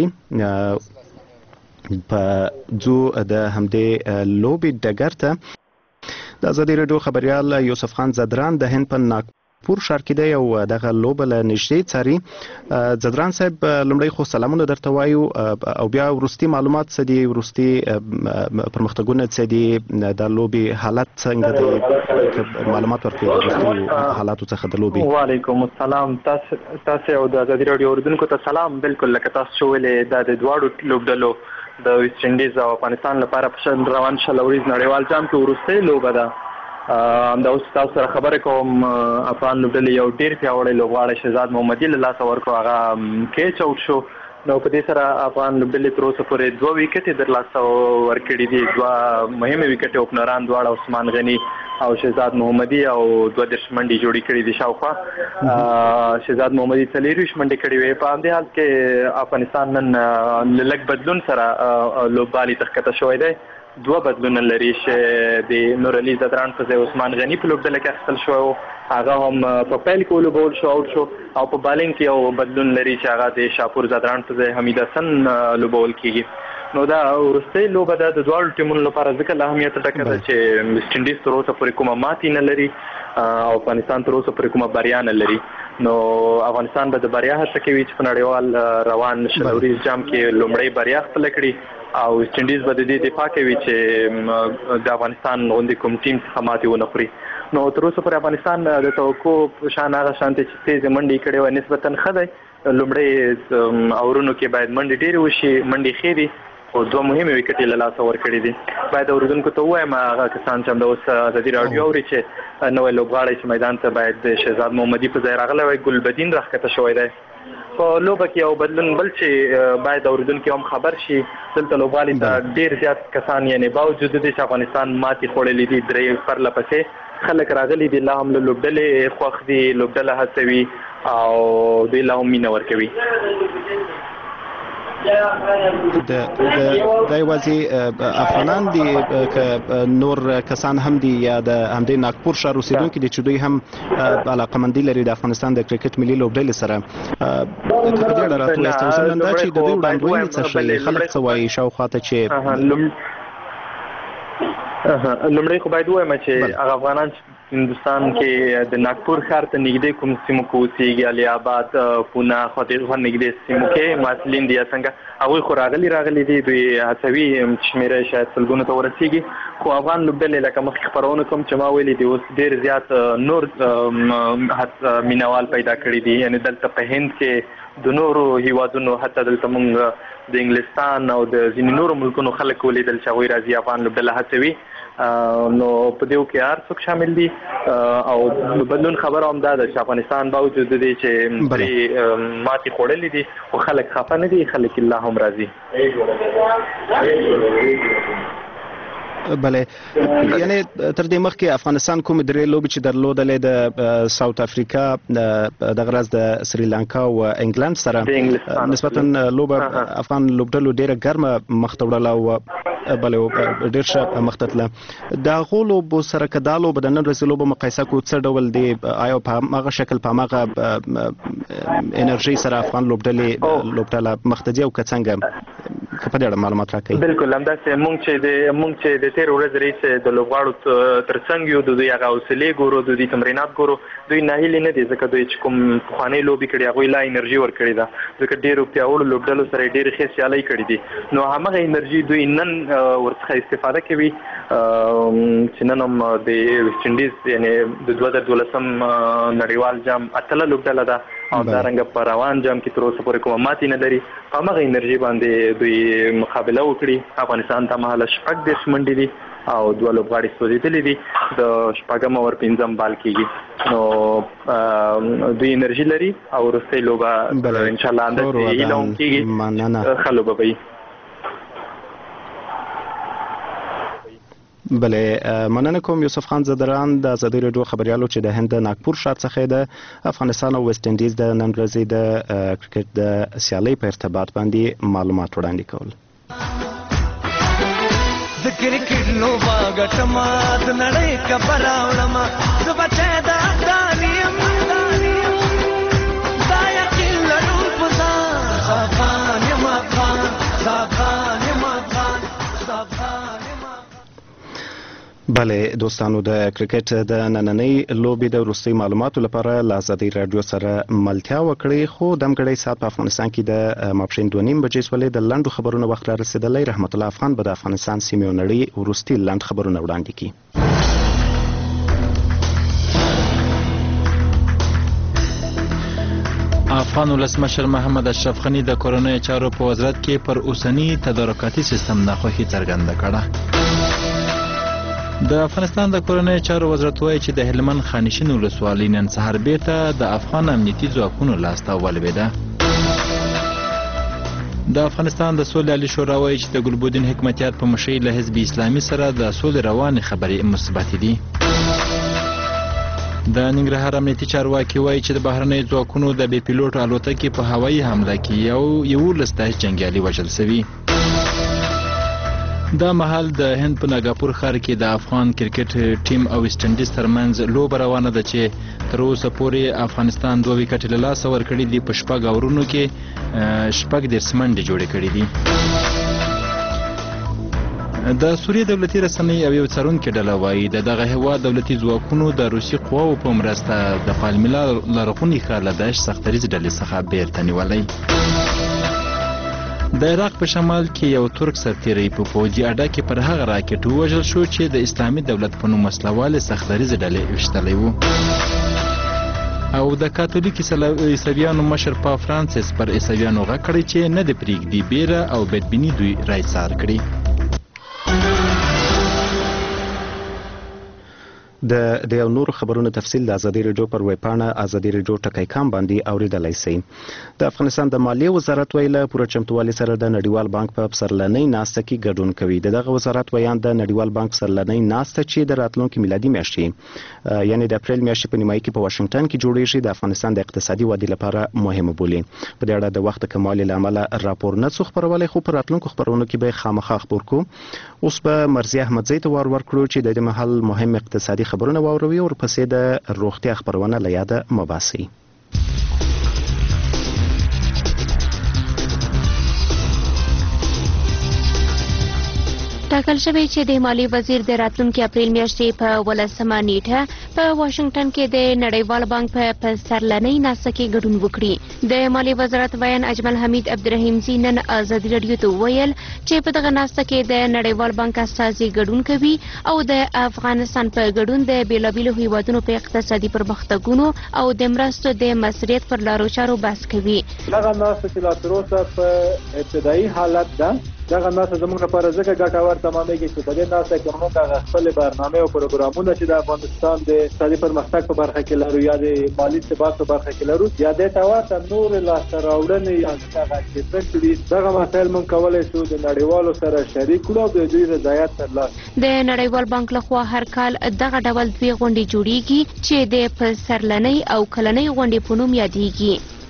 په ځو د همدې لوبې ډګر ته د ازادي راډیو خبریال یوسف خان زدران د هند په ناګپور ښار کې دی او دغه لوبه له نږدې څاري. زدران صاحب لومړی خو سلامونه درته وایو او بیا وروستي معلومات څه دي، وروستي پرمختګونه څه دي، د لوبې حالت څنګه دی، معلومات ورکړئ د وروستیو حالاتو څخه د لوبې. وعلیکم السلام. تاسو او د ازادي راډیو اوریدونکو ته سلام. بالکل لکه تاسو چې ویلې دا د دواړو لوبډلو د ویسټ انډیز او افغانستان لپاره په روان شل ورځ نړیوال جام کې وروستۍ لوبه ده. همدا اوس تاسو سره خبرې کوم. افغان لوبډلې یو ډېر پیاوړی لوبغاړی شهزاد محمدي له لاسه ورکړو، هغه کیچ اوټ شو. نو په دې سره افغان لوبډلې تر اوسه پورې دوه ویکټې در لاسه ورکړي دي. دوه مهمې ویکټې اوپنران دواړه عثمان غني او شهزاد محمدي او دوه دېرش منډې جوړې کړې دي شاوخوا. شهزاد محمدي څلېرویشت منډې کړې وې. په همدې حال کې افغانستان نن لږ بدلون سره لوبغالي ته ښکته شوی دی. دوه بدلونه لري چې د نور علي زدران په ځای عثمان غني په لوبډله کې اخیستل شوی و، هغه هم په پیل کې ولوبول شو اوټ شو. او په بالینګ کې یو بدلون لري چې هغه د شاپور زدران په ځای حمید حسن لوبول کېږي. نو دا وروستۍ لوبه ده د دواړو ټیمونو لپاره ځکه له اهمیت ډکه ده چې ویسټ انډیز تر اوسه پورې کومه ماتې نه لري او افغانستان تر اوسه پورې کومه بریا نه لري. نو افغانستان به د بریا هڅه کوي چې په نړیوال روان شل ورځ جام کې لومړی بریا خپله کړي او ویسټ انډیز به د دې دفاع کوي چې د افغانستان غوندې کوم ټیم څخه ماتې ونه خوري. نو تر اوسه پورې افغانستان د توقع په شان هغه شانتې چې تیزې منډې کړې وه نسبتا ښه دی. لومړی اورونو کې باید منډې ډېرې وشي، منډې ښې دي او دوه مهمې ویکټې له لاسه ورکړي دي. باید اورېدونکو ته ووایم هغه کسان چې همدا اوس ازادي راډیو اوري چې نوی لوبغاړی چې میدان ته باید د شهزاد محمدي په ځای راغلی وای، ګلبدین راښکته شوی دی. په لوبه کې یو بدلون بل چې باید اوریدونکي هم خبر شي، دلته لوبغالي ته ډېر زیات کسان یعنې باوجود د دې چې افغانستان ماتې خوړلې دي درې پرله پسې خلک راغلي دي، لا هم له لوبډلې خوښ دي، لوبډله هڅوي او دوی لا هم مینه ورکوي. د د یوازې افغانان دي که نور کسان هم دي یا د همدې ناګپور ښار اوسېدونکي دي چې دوی هم علاقمندي لري د افغانستان د کرکټ ملي لوبډلې سره. په دې اړه راته ووایاست او ضمن دا چې د دوی وړاندوینې څه ښیي، خلک څه وایي شاوخوا ته چې لومړی خو باید ووایم چې هغه افغانان هندوستان کې د ناګپور ښار ته نږدې کوم سیمو کې اوسېږي، علي آباد، پونه، خواته نږدې سیمو کې محصلین دي یا څنګه، هغوی خو راغلي راغلي دي، دوی هڅوي شمېره شاید سلګونو ته ورسېږي. خو افغان لوبډلې لکه مخکې خپرونه کوم چې ما ویلي دي اوس ډېر زیات نور مینوال پیدا کړي دي. یعنې دلته په هند کې د نورو هیوادونو حتی دلته موږ د انګلستان او د ځینې نورو ملکونو خلک ولیدل چې هغوی راځي افغان لوبډله هڅوي. نو په دې کې هر څوک شامل دي او بدلون خبره هم دا ده چې افغانستان باوجود د دې چې درې ماتې خوړلې دي خو خلک خفه نه دي، خلک الله هم راځي. بله، یعنی تر دې مخکې افغانستان کوم درې لوبې چې درلودلې د ساوث افریقا، دغه راز د سریلانکا او انګلند سره نسبتا لوبه افغان لوبډلو ډیره ګرمه مخ ته وړله او بله ډېر ښه مخ ته تله. د هغو لوبو سره که دا لوبه د نن ورځې لوبه مقایسه کړو څه ډول دی؟ آیا په هماغه شکل په هماغه انرژۍ سره افغان لوبډلې لوبډله مخ ته ځي او که څنګه په دې اړه معلومات راکړئ. بالکل همداسې موږ چې د موږ چې د تیر ورځ رئیس د لوبغاړو ترڅنګ یو د دوی هغه حوصلې ګورو د دوی تمرینات ګورو دوی ناهیلي نه دي ځکه دوی چې کوم پخوانۍ لوبې کړي هغوی لا انرژي ورکړې ده ځکه ډېرو پیاوړو لوبډلو سره یې ډېرې ښې سیالۍ کړي دي نو همغه انرژي دوی نن ورڅخه استفاده کوي چې نن هم د ویسټ انډیز یعنې د دوه زره دولسم نړیوال جام اتله لوبډله ده او دارنګه په روان جام کې تر اوسه پورې کومه ماتې نه لري په همغه انرژي باندې دوی مقابله وکړي افغانستان ته مهاله شپږ دېرش منډې دي او دوه لوبغاړي سوځېدلي دي د شپږم اور پنځم بال کېږي نو دوی انرژي لري او وروستۍ لوبه انشاءالله همداسې هیله هم کېږي ښه لوبه به وي. بله مننه کوم یوسف خان زدران د ازادي راډیو خبريالو چې د هند د ناګپور ښار څخه د افغانستان او ویسټ انډیز د نن ورځې د کرکټ د سیالۍ په ارتباط باندې معلومات وړاندې کول. د کرکټ لوبه ګټما د نړۍ کبر راوړم زه بچی د افغانیم دا یقین لرم په ځان افغان یم افغان افغان یم افغان افغان. بله دوستانو د کرکټ د نننۍ لوبې د وروستۍ معلوماتو لپاره له ازادي راډیو سره ملتیا وکړئ خو دمګړی ساعت په افغانستان کې د ماپښین دوه نیم بجې سولې د لنډو خبرونو وخت را رسېدلی. رحمت الله افغان به د افغانستان سیمې او نړۍ وروستي لنډ خبرونه وړاندې کړي. افغان ولسمشر محمد اشرف غني د کورنیو چارو په وزارت کې پر اوسني تدارکاتي سیستم ناخوښي څرګنده کړه. د افغانستان د کورنیو چارو وزارت وایي چې د هلمند خانشین ولسوالۍ نن سهار بیرته د افغان امنیتي ځواکونو لاسته ولوېده. د افغانستان د سولې عالي شورا وایي چې د ګلبودین حکمتیار په مشرۍ له حزب اسلامي سره د سولې روانې خبرې مثبتې دي. د ننګرهار امنیتي چارواکي وایي چې د بهرنیو ځواکونو د بې پیلوټ الوتکې په هوایي حمله کې یو یولس داعش جنګیالي وژل شوي. دا مهال د هند په ناګاپور ښار کې د افغان کرکټ ټیم او ویسټ انډیز ترمنځ لوبه روانه ده چې تر اوسه پورې افغانستان دوه وکټې له لاسه ورکړي دي. په شپږ اورونو کې شپږ دېرش منډې جوړې کړي دي. د سوریې دولتي رسنۍ او یو څارونکي ډله وایي د دغه هېواد دولتي ځواکونو د روسي قواو په مرسته د پالمیلا لرغوني ښار له داعش سختریز ډلې څخه بیرته نیولی. د عراق په شمال کې یو ترک سرتیری په پوځي اډه کې پر هغه راکټ ووژل شو چې د اسلامي دولت په نوم وسلوالې سختریزې ډلې ویشتلی و. او د کاتولیک عیسویانو مشر پاپ فرانسیس پر عیسویانو غږ کړی چې نه د پرېږدي بیره او بدبیني دوی رایڅار کړي. د د یو نور خبرونو تفصیل د ازادي راډیو پر ویبپاڼه ازادي راډیو ټکی کام باندې اوریدلای شئ. د افغانستان د مالیې وزارت ویله پوره چمتووالي سره د نړیوال بانک په پسرلنۍ ناسته کې ګډون کوي. دغه وزارت ویان د نړیوال بانک پسرلنۍ ناسته چې د راتلونکي میلادي میاشتې یعنی د اپریل میاشتې په نیمایي کې په واشنگټن کې جوړیږي د افغانستان د اقتصادي ودې لپاره مهمه بولي. په دې اړه د وخت کموالي له امله راپور نه څو خپرولای خو په راتلونکو خبرونو کې به خامخا خبر کو. اوس به مرزي احمدزی ته ور ورکړو چې د دې محل مهم اقتصادي خبرونه واوروي او ورپسې د روغتیا خبرونه له یاده مباسي. ټاکل شوی چې د مالی وزیر د راتلونکي اپریل میاشتې په ولسمه نیټه په واشنگټن کې د نړیوال بانک په پسرلنۍ ناسته کې ګډون وکړي. د مالی وزارت ویان اجمل حمید عبدالرحیمزی نن ازادي راډیو ته ویل چې په دغه ناسته کې د نړیوال بانک استازي ګډون کوي او د افغانستان په ګډون د بیلابیلو هیوادونو په اقتصادي پرمختګونو او د مرستو د مسؤلیت پر لارو چارو بحث کوي. دغه ناسته چې لا تر اوسه په ابتدایي حالت ده دغه ناسته زموږ لپاره ځکه ګټور تمامېږي چې په دې ناسته کې موږ هغه خپل برنامه او پروګرامونه چې د افغانستان د اقتصادي پرمختګ په برخه کې لرو یا د مالي ثبات په برخه کې لرو یا د تواته نور لاسته راوړنې یا هغه چې پرې دغه مسایل موږ کولای شو د نړیوالو سره شریک کړو او د دوی رضایت ترلاسه. د نړیوال بانک لخوا هر کال دغه ډول دوی غونډې جوړیږي چې د پسرلنۍ او کلنۍ غونډې په نوم یادېږي.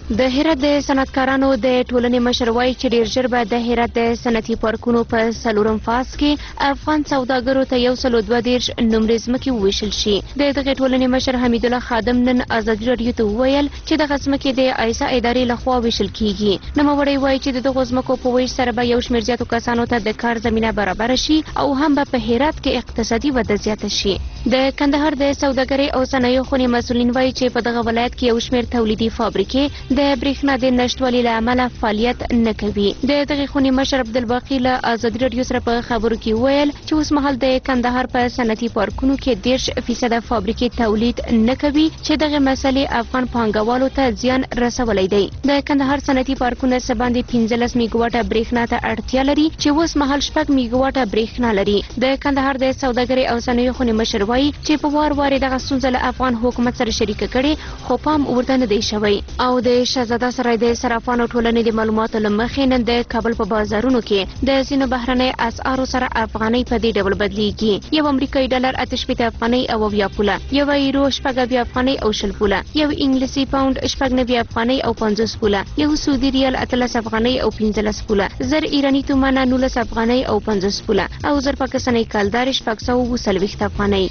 د هرات د صنعتکارانو د ټولنې مشر وایي چې ډیر ژر به د هرات د صنعتي پارکونو په څلورم فاز کې افغان سوداګرو ته یو سل دوه دېرش نمرې ځمکې وویشل شي. د دغې ټولنې مشر حمید الله خادم نن ازادي راډیو ته وویل چې دغه ځمکې د ایسا ادارې لخوا ویشل کیږي. نوموړی وایي چې د دغو ځمکو په ویش سره به یو شمېر زیاتو کسانو ته د کار زمینه برابر شي او هم به په هرات کې اقتصادي وده زیاته شي. د کندهار د سوداګرۍ او صنایعو خونې مسؤلین وایي چې په دغه ولایت کې یو شمېر تولیدي فابریکې د برېښنا د نشتوالي له امله فعالیت نه کوي. د دغې خونې مشر عبدالباقي له ازادي راډیو سره په خبرو کې وویل چې اوس مهال د کندهار په صنعتي پارکونو کې دېرش فیصده فابریکې تولید نه کوي چې دغه مسلې افغان پانګوالو ته زیان رسولی دی. د کندهار صنعتي پارکونه څه باندې پنځلس میګاواټه برېښنا ته اړتیا لري چې اوس مهال شپږ میګاواټه برېښنا لري. د کندهار د سوداګرۍ او صنایعو خونې مشر وایي چې په وار وار دغه ستونزه له افغان حکومت سره شریکه کړي خو پام ورته نه دی شوی. او د شهزاده سرای د صرافانو ټولنې د معلوماتو له مخې نن د کابل په بازارونو کې د ځینو بهرنۍ اسعارو سره افغانۍ په دې ډول بدلیږي. یو امریکایي ډالر اته شپېته افغانۍ او اویا پوله، یو یورو شپږ اویا افغانۍ او شل پوله، یو انګلیسي پاوند شپږ نوي افغانۍ او پنځوس پوله، یو سعودي ریال اتلس افغانۍ او پنځلس پوله، زر ایراني تومانه نولس افغانۍ او پنځوس پوله او زر پاکستاني کلدار شپږ سوه اووه څلوېښت افغانۍ.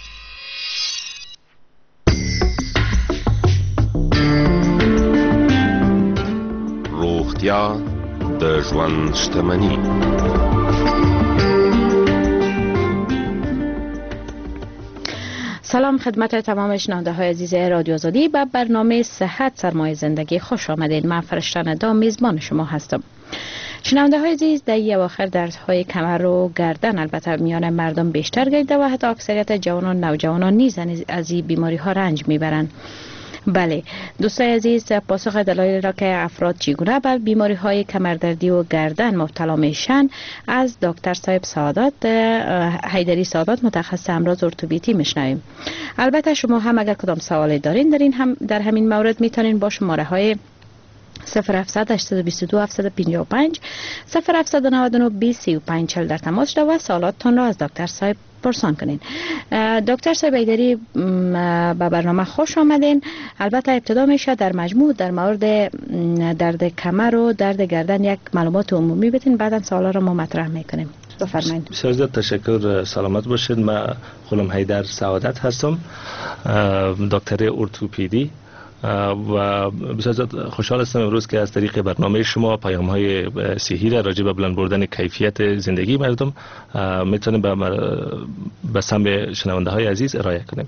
روغتیا د ژوند شتمني. سلام خدمت تمام شنونده های عزیز رادیو آزادی. به برنامه صحت سرمایه زندگی خوش آمدید. من فرشته ندا میزبان شما هستم. شنونده های عزیز، در این اواخر دردهای کمر و گردن البته میان مردم بیشتر گردیده و حتی اکثریت جوانان نوجوانان نیز از این بیماری ها رنج میبرند. بله دوستای عزیز، پاسخ دلایل را که افراد چگونه به بیماری های کمردردی و گردن مبتلا میشن از دکتر صاحب سعادت حیدری سعادت متخصص امراض ارتوپدی میشنویم. البته شما هم اگر کدام سوالی دارین در این هم در همین مورد میتونین با شماره های صفر هفتصد هشتصد و بیست و دو هفتصد و پنجاه و پنج صفر هفتصد و نود و نه بیست سی و پنج چهل در تماس شده و سوالاتتان را از دکتر صاحب پرسان کنین. دکتر صاحب حیدری به برنامه خوش آمدین. البته ابتدا میشه در مجموع در مورد درد کمر و درد گردن یک معلومات عمومی بدین، بعدا سوالا را ما مطرح میکنیم. بفرمایید. بسیار زیاد تشکر. سلامت باشید. من غلام حیدر سعادت هستم، دکتر ارتوپدی و بسیار خوشحال هستم امروز که از طریق برنامه شما پیام های صحی را راجع به بلند بردن کیفیت زندگی مردم میتونیم به به سمع شنونده های عزیز ارائه کنیم.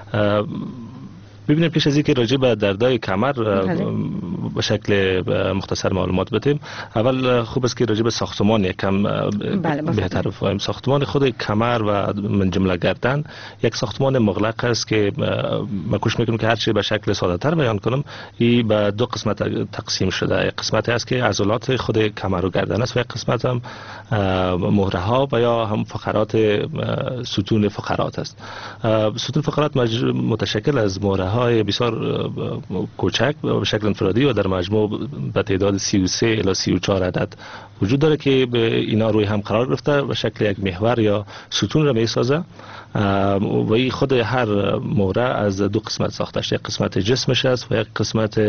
ببینیم پیش از اینکه راجع به دردهای کمر به شکل مختصر معلومات بدیم، اول خوب است که راجع به ساختمان یکم بهتر بفهمیم. ساختمان خود کمر و من جمله گردن یک ساختمان مغلق است که من کوشش میکنم که هر چی به شکل ساده تر بیان کنم. این به دو قسمت تقسیم شده. یک قسمت است که عضلات خود کمر و گردن است و یک قسمت هم مهره ها و یا هم فقرات ستون فقرات است. ستون فقرات متشکل از مهره های بسیار کوچک به شکل انفرادی و در مجموع به تعداد سی و سه الی سی و چهار عدد وجود داره که اینا روی هم قرار گرفته به شکل یک محور یا ستون را میسازه و این خود هر مهره از دو قسمت ساخته است. یک قسمت جسمش است و یک قسمت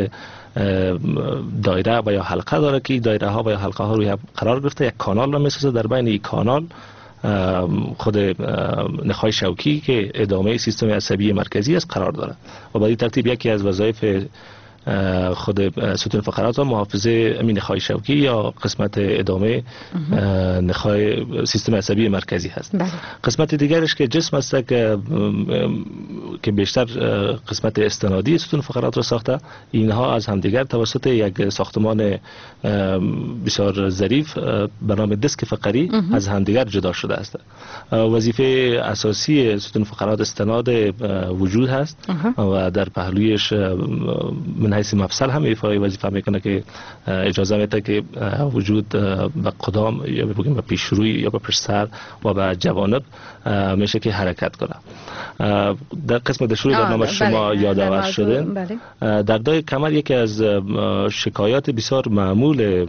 دایره و یا حلقه داره که دایره ها و یا حلقه ها روی هم قرار گرفته یک کانال را میسازه. در بین این کانال خود نخاع شوکی که ادامه سیستم عصبی مرکزی است قرار داره و به این ترتیب یکی از وظایف خود ستون فقرات و محافظه امین نخاع شوکی یا قسمت ادامه نخاع سیستم عصبی مرکزی هست. بله. قسمت دیگرش که جسم است که که بیشتر قسمت استنادی ستون فقرات را ساخته. اینها از همدیگر توسط یک ساختمان بسیار ظریف به نام دیسک فقری از همدیگر جدا شده است. وظیفه اساسی ستون فقرات استناد وجود هست و در پهلویش من حیث مفصل هم ایفای وظیفه میکنه که اجازه میده که وجود به قدام یا بگیم به پیش روی یا به پشت سر و به جوانب میشه که حرکت کنه. در قسم دشوری در نام شما یادآور شدن. دردهای کمر یکی از شکایات بسیار معمول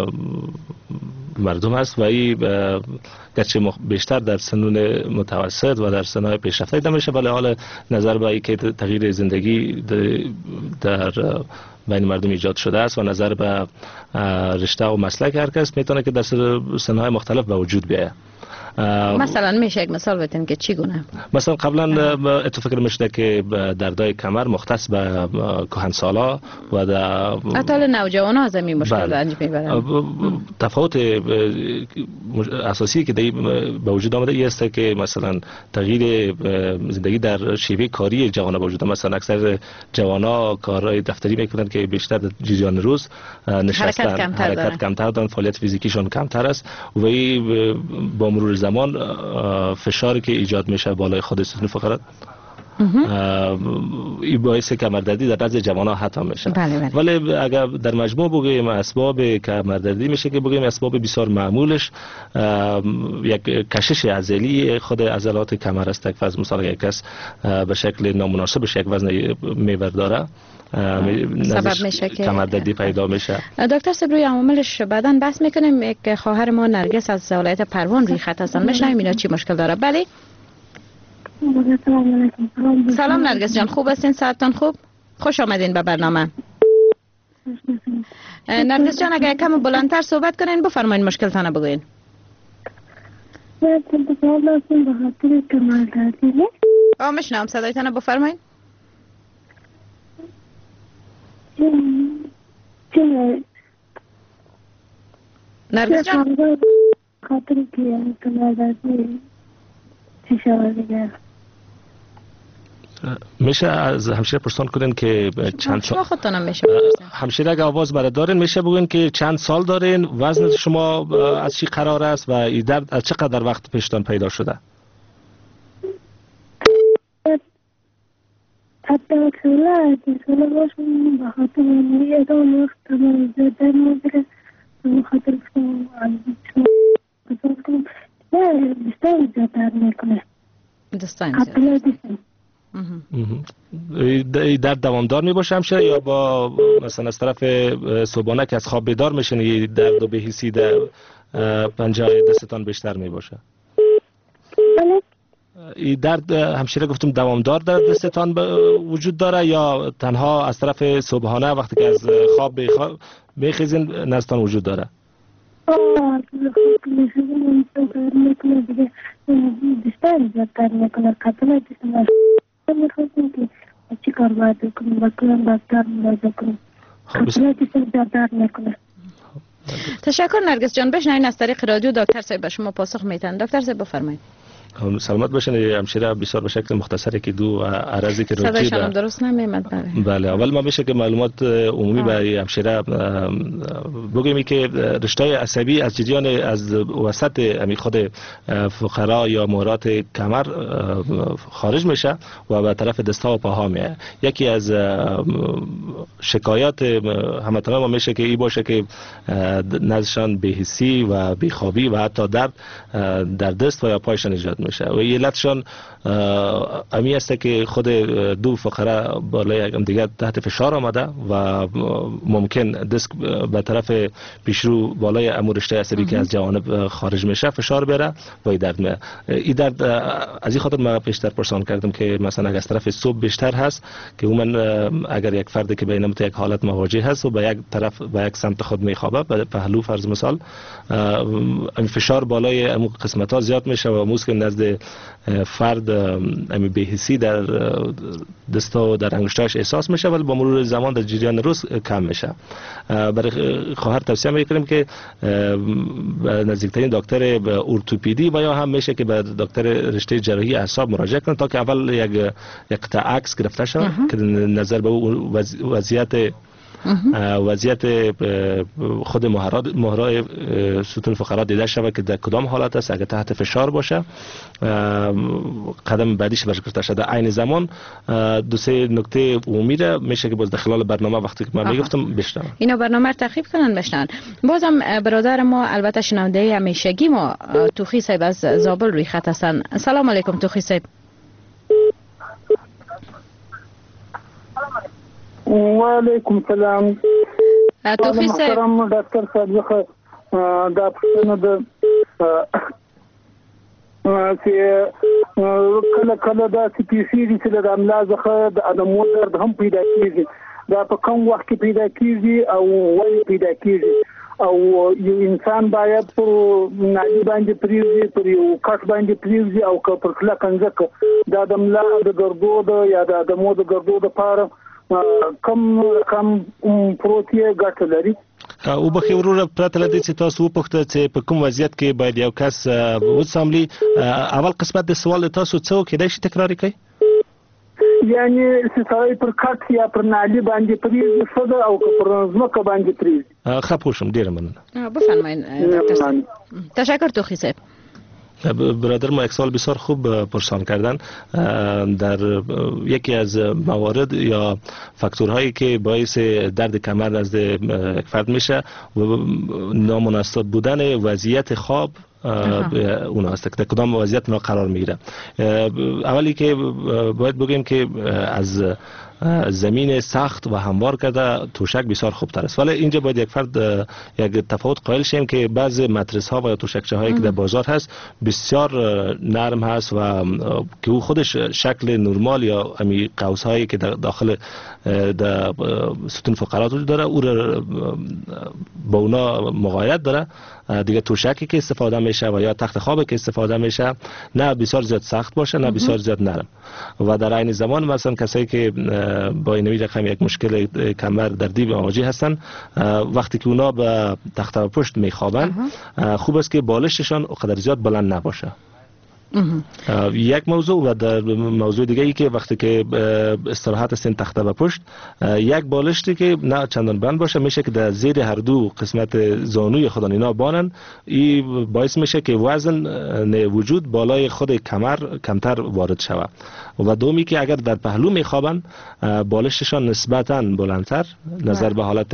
مردم است و این گرچه بیشتر در سنون متوسط و در سنهای پیشرفته دیده میشه، ولی حال نظر به اینکه تغییر زندگی در بین مردم ایجاد شده است و نظر به رشته و مسلک هر کس میتونه که در سنهای مختلف به وجود بیاید. مثلا میشه یک مثال بتین که چی گونه؟ مثلا قبلا اتفاق فکر میشده که دردای کمر مختص به کهنسالا و در اطال نوجوان ها از این مشکل رنج میبرن. تفاوت اساسی که به وجود آمده این است که مثلا تغییر زندگی در شیوه کاری جوانان به وجود آمده. مثلا اکثر جوانان کارهای دفتری میکنن که بیشتر در جریان روز نشستن، حرکت کمتر حرکت دارن. کمتر دارن، فعالیت فیزیکیشون کمتر است و این با مرور زمان فشاری که ایجاد میشه بالای خود ستون فقرات این باعث کمردردی در بعضی جوانان حتی میشه. بله بله. ولی اگر در مجموع بگوییم اسباب کمردردی میشه که بگوییم اسباب بسیار معمولش یک کشش عضلی خود عضلات کمر است. یک فرض مثال یک کس به شکل نامناسبش یک وزن میبر داره سبب میشه که کمردردی پیدا میشه. دکتر صاحب روی عواملش بعداً بحث میکنیم. یک خواهر ما نرگس از ولایت پروان روی خط هستن. میشنویم اینا چی مشکل داره. بله سلام نرگس جان، خوب هستین؟ ساعتتان خوب؟ خوش آمدین به برنامه. نرگس جان اگر کم بلندتر صحبت کنین بفرمایین مشکلتان بگوین. آه میشنم صدایتان بفرمایین. نرگس جان خاطر که کمردردی چی شود دیگر میشه از همشیره پرسان کنین که چند سال خودتانم میشه همشیره اگه آواز برای دارین میشه بگوین که چند سال دارین، وزن شما از چی قرار است و این درد از چقدر وقت پیشتان پیدا شده؟ حتی سوله سوله باشم به خاطر ادام وقت تمام در مدره به خاطر شما بساز کنم نه دستان زیاد درد میکنه دستان زیاد درد دوامدار می باشه همشه یا با مثلا از طرف صبحانه که از خواب بیدار میشن یه درد و بهیسی در پنجه دستتان بیشتر می باشه؟ این درد همشیره گفتم دوامدار در دستتان وجود داره یا تنها از طرف صبحانه وقتی که از خواب میخیزین نزدتان وجود داره؟ آه خواب میخیزین درد میکنه دیگه بیشتر زیاد درد میکنه قطعه دیگه میخواستم که چی کار باید بکنم بکنم دکتر ملاحظه کنم قطعه دیگه درد میکنه. تشکر نرگس جان. بشنوین از طریق رادیو دکتر صاحب به شما پاسخ میتن. دکتر صاحب بفرمایید. سلامت باشین. همشیره بسیار به شکل مختصری که دو عرضی که روجی صدایشان هم درست نمیمد. بله بله اول ما میشه که معلومات عمومی به همشیره بگیم که رشته عصبی از جریان از وسط امی خود فقرا یا مهرات کمر خارج میشه و به طرف دستها و پاها میاد. یکی از شکایات هموطنان ما میشه که ای باشه که نزدشان بهیسی و بیخوابی و حتی درد در دست و یا پایشان ایجاد میشه و علتشان امی است که خود دو فقره بالای هم دیگه تحت فشار آمده و ممکن دست به طرف پیشرو بالای امور رشته عصبی که از جوانب خارج میشه فشار بره و این درد میاد. این درد از این خاطر ما پیشتر پرسان کردم که مثلا اگر از طرف صبح بیشتر هست که عموما اگر یک فردی که بین یک حالت مواجه هست و به یک طرف به یک سمت خود میخوابه به پهلو فرض مثال فشار بالای امو قسمت ها زیاد میشه و موس که نزد فرد امی بهیسی در دستا و در انگشتاش احساس میشه ولی با مرور زمان در جریان روز کم میشه. برای خواهر توصیه میکنیم که به نزدیکترین دکتر ارتوپدی و یا هم میشه که به دکتر رشته جراحی اعصاب مراجعه کنه تا که اول یک یک قطعه عکس گرفته شود که نظر به وضعیت وضعیت خود مهرای ستون فقرات دیده شود که در کدام حالت است. اگر تحت فشار باشه قدم بعدیش برگرفته شده. عین زمان دو سه نکته عمومی را میشه که باز در خلال برنامه وقتی که من میگفتم بشنون اینا برنامه رو تعقیب کنن بشنون. بازم برادر ما البته شنونده همیشگی ما توخی صاحب از زابل روی خط هستن. سلام علیکم توخی صاحب. وعلیکم سلام. توخی صاحب محترم ډاکټر صاحب زه دا پوښتنه ده چې کله کله داسې پیښې دي چې د املا څخه د مور درد هم پیدا کېږي دا په کوم وخت کې پیدا کیږي او ولې پیدا کیږي او یو انسان باید پر نادي باندې پریږدي پر یو کټ باندې پریږدي او که پر کله کنځک دا د ملا د ګردو د یا د دمو د ګردو د لپاره کم کم پروتین ګټه لري. او بخي وروره پرته لدې چې تاسو وپوښتنه چې په کوم وضعیت کې باید یو کس وساملي، اول قسمت د سوال تاسو څه کېدای شي تکرار کړئ؟ یعنی سړی پر کټ یا پر نالي باندې پریږدي صدا او پر ځمکه باندې پریږدي. ښه پوه شوم، ډېره مننه. بفرمایید دکتر صاحب. تشکر توخی صاحب. برادر ما یک سال بسیار خوب پرسان کردن. در یکی از موارد یا فاکتورهایی که باعث درد کمر نزد یک فرد میشه و نامناسب بودن وضعیت خواب اون هست که در کدام وضعیت ما قرار میگیره. اولی که باید بگیم که از زمین سخت و هموار کرده توشک بسیار خوب تر است، ولی اینجا باید یک فرد یک تفاوت قائل شیم که بعض مترس ها و توشکچه هایی که در بازار هست بسیار نرم هست و که او خودش شکل نرمال یا امی قوس هایی که داخل در ستون فقرات وجود داره او را با اونا مغایرت داره. دیگه توشکی که استفاده میشه و یا تخت خوابی که استفاده میشه نه بسیار زیاد سخت باشه نه بسیار زیاد نرم و در عین زمان مثلا کسایی که با این رقم یک مشکل کمر دردی مواجه هستن وقتی که اونا به تخت و پشت میخوابن خوب است که بالششان اونقدر زیاد بلند نباشه. یک موضوع و در موضوع دیگه ای که وقتی که استراحت هستین تخته و پشت یک بالشتی که نه چندان بلند باشه میشه که در زیر هر دو قسمت زانوی خودان اینا بانن، این باعث میشه که وزن وجود بالای خود کمر کمتر وارد شود. و دومی که اگر در پهلو میخوابن بالششان نسبتاً بلندتر نظر به حالت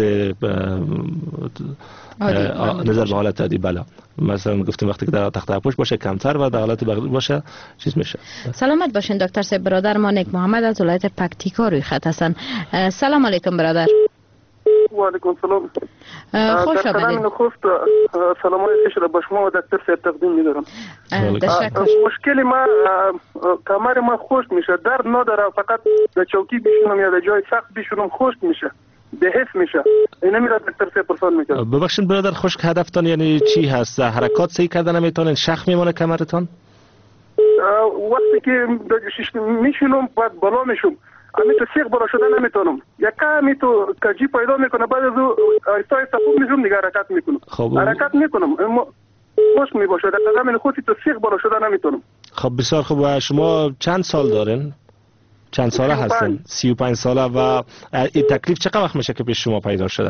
نظر به حالت عادی بله مثلا گفتیم وقتی که در تخته پشت باشه کمتر و در حالت بغل باشه چیز میشه. سلامت باشین دکتر صاحب. برادر ما نیک محمد از ولایت پکتیکا روی خط هستن. سلام علیکم برادر. و علیکم سلام. خوش آمدید. در خوست سلامای خوش را به شما و دکتر صاحب تقدیم می‌دارم. تشکر. مشکل ما کمر ما خشک میشه، درد نداره، فقط در چوکی بشینم یا در جای سخت بشینم خشک میشه، به حس میشه. اینا میره دکتر صاحب پرسان میکنه. ببخشید برادر خشک هدفتان یعنی چی هست؟ حرکات صحیح کردن نمیتونین، شخ میمونه کمرتان؟ وقتی که میشینم بعد بالا میشم امی تو سیخ بالا شده نمیتونم، یک کمی تو کجی پیدا میکنه بعد از او آیستا آیستا خوب میشم دیگه حرکت میکنم. خب حرکت میکنم اما خشک میباشه، در قدم خودی تو سیخ بالا شده نمیتونم. خب بسیار خوب. و شما چند سال دارین؟ چند ساله هستین؟ سی و پنج ساله. و این تکلیف چقدر وقت میشه که پیش شما پیدا شده؟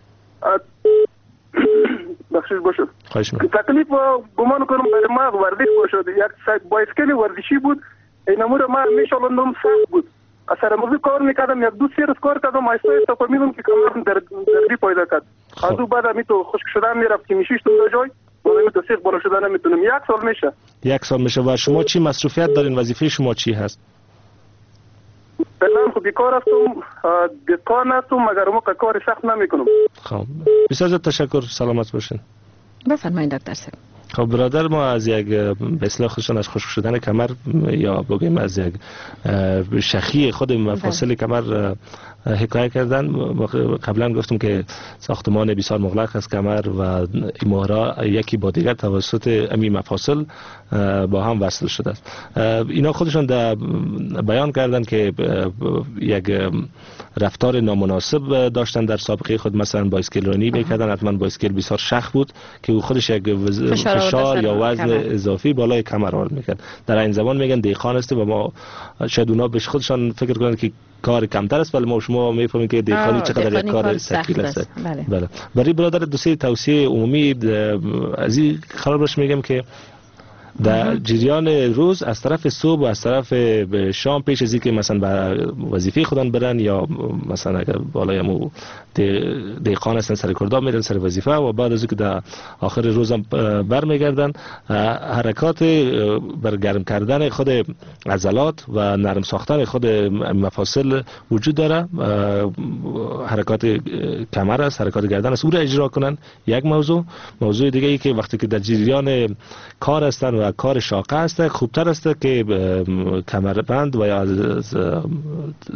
بخشش باشه. خواهش میکنم. تکلیف گمان کنم برای ما ورزش باشه، یک بایسکل ورزشی بود، این امور ما میشالوندم سخت بود. اثر موضوع کار میکردم، یک دو سه روز کار کردم، آیستا آیستا فهمیدم که کمرم درد دردی پیدا کرد. از اون بعد می تو خشک شدن میرفت که میشیشتم در جای و تو سیخ بالا شدن نمیتونم. یک سال میشه. یک سال میشه. و شما چی مصروفیت دارین؟ وظیفه شما چی هست؟ فعلا خب بیکار هستم، دکان هستم مگر ما کار سخت نمیکنم. خب بسیار تشکر، سلامت باشین. بفرمایید دکتر صاحب. خب برادر ما از یک به اصطلاح خودشون از خشک شدن کمر یا بگیم از یک شخی خود مفاصل کمر حکایت کردن. قبلا گفتم که ساختمان بسیار مغلق از کمر و این مهرا یکی با دیگر توسط امی مفاصل با هم وصل شده است. اینا خودشون بیان کردن که یک رفتار نامناسب داشتن در سابقه خود، مثلا بایسکل رانی میکردن، حتما بایسکل بسیار شخ بود که او خودش یک فشار یا وزن اضافی بالای کمر آورد میکرد. در این زمان میگن دیخان است و ما شاید اونا به خودشان فکر کنند که کار کمتر است، ولی ما شما میفهمید که دیخانی چقدر یک کار ثقیل است. بله. بله. برای برادر دوستی توصیه عمومی از این قرار باش میگم که در جریان روز از طرف صبح و از طرف شام پیش از اینکه مثلا به وظیفه خودان برن یا مثلا اگر بالای مو دیقان هستن سر کرداب میرن سر وظیفه و بعد از اینکه در آخر روز هم برمیگردن حرکات بر گرم کردن خود عضلات و نرم ساختن خود مفاصل وجود داره. حرکات کمر است، حرکات گردن است، او را اجرا کنن. یک موضوع موضوع دیگه ای که وقتی که در جریان کار هستن و کار شاقه است خوبتر است که کمربند و یا از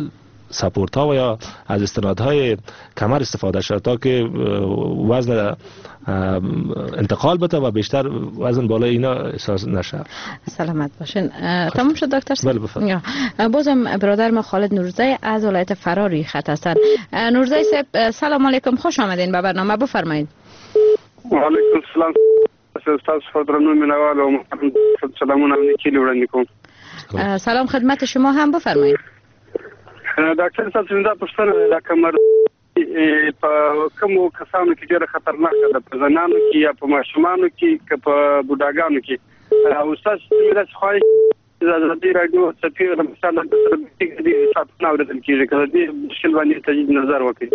سپورت ها و یا از استنادهای کمر استفاده شد تا که وزن انتقال بده و بیشتر وزن بالای اینا احساس نشه. سلامت باشین. تمام شد دکتر؟ بله بفرمایید. بازم برادر ما خالد نورزی از ولایت فرا روی خط هستند. نورزی صاحب سلام علیکم، خوش آمدین به برنامه، بفرمایید. و علیکم السلام. استاد فدرانو منوال و محمد سلامونه نیکی وړاندې کوم. سلام خدمت شما هم، بفرمایید. ډاکټر صاحب څنګه پوښتنه دا کمر په کومو کسانو کې ډېر خطرناک ده، په زنانو کې یا په ماشومانو کې که په بوډاګانو کې، او تاسو څنګه خواهش د ازادي رادیو سفیر د مثال د سربېټي د ساتنه اوریدل کیږي کله دې مشکل باندې تجدید نظر وکړي.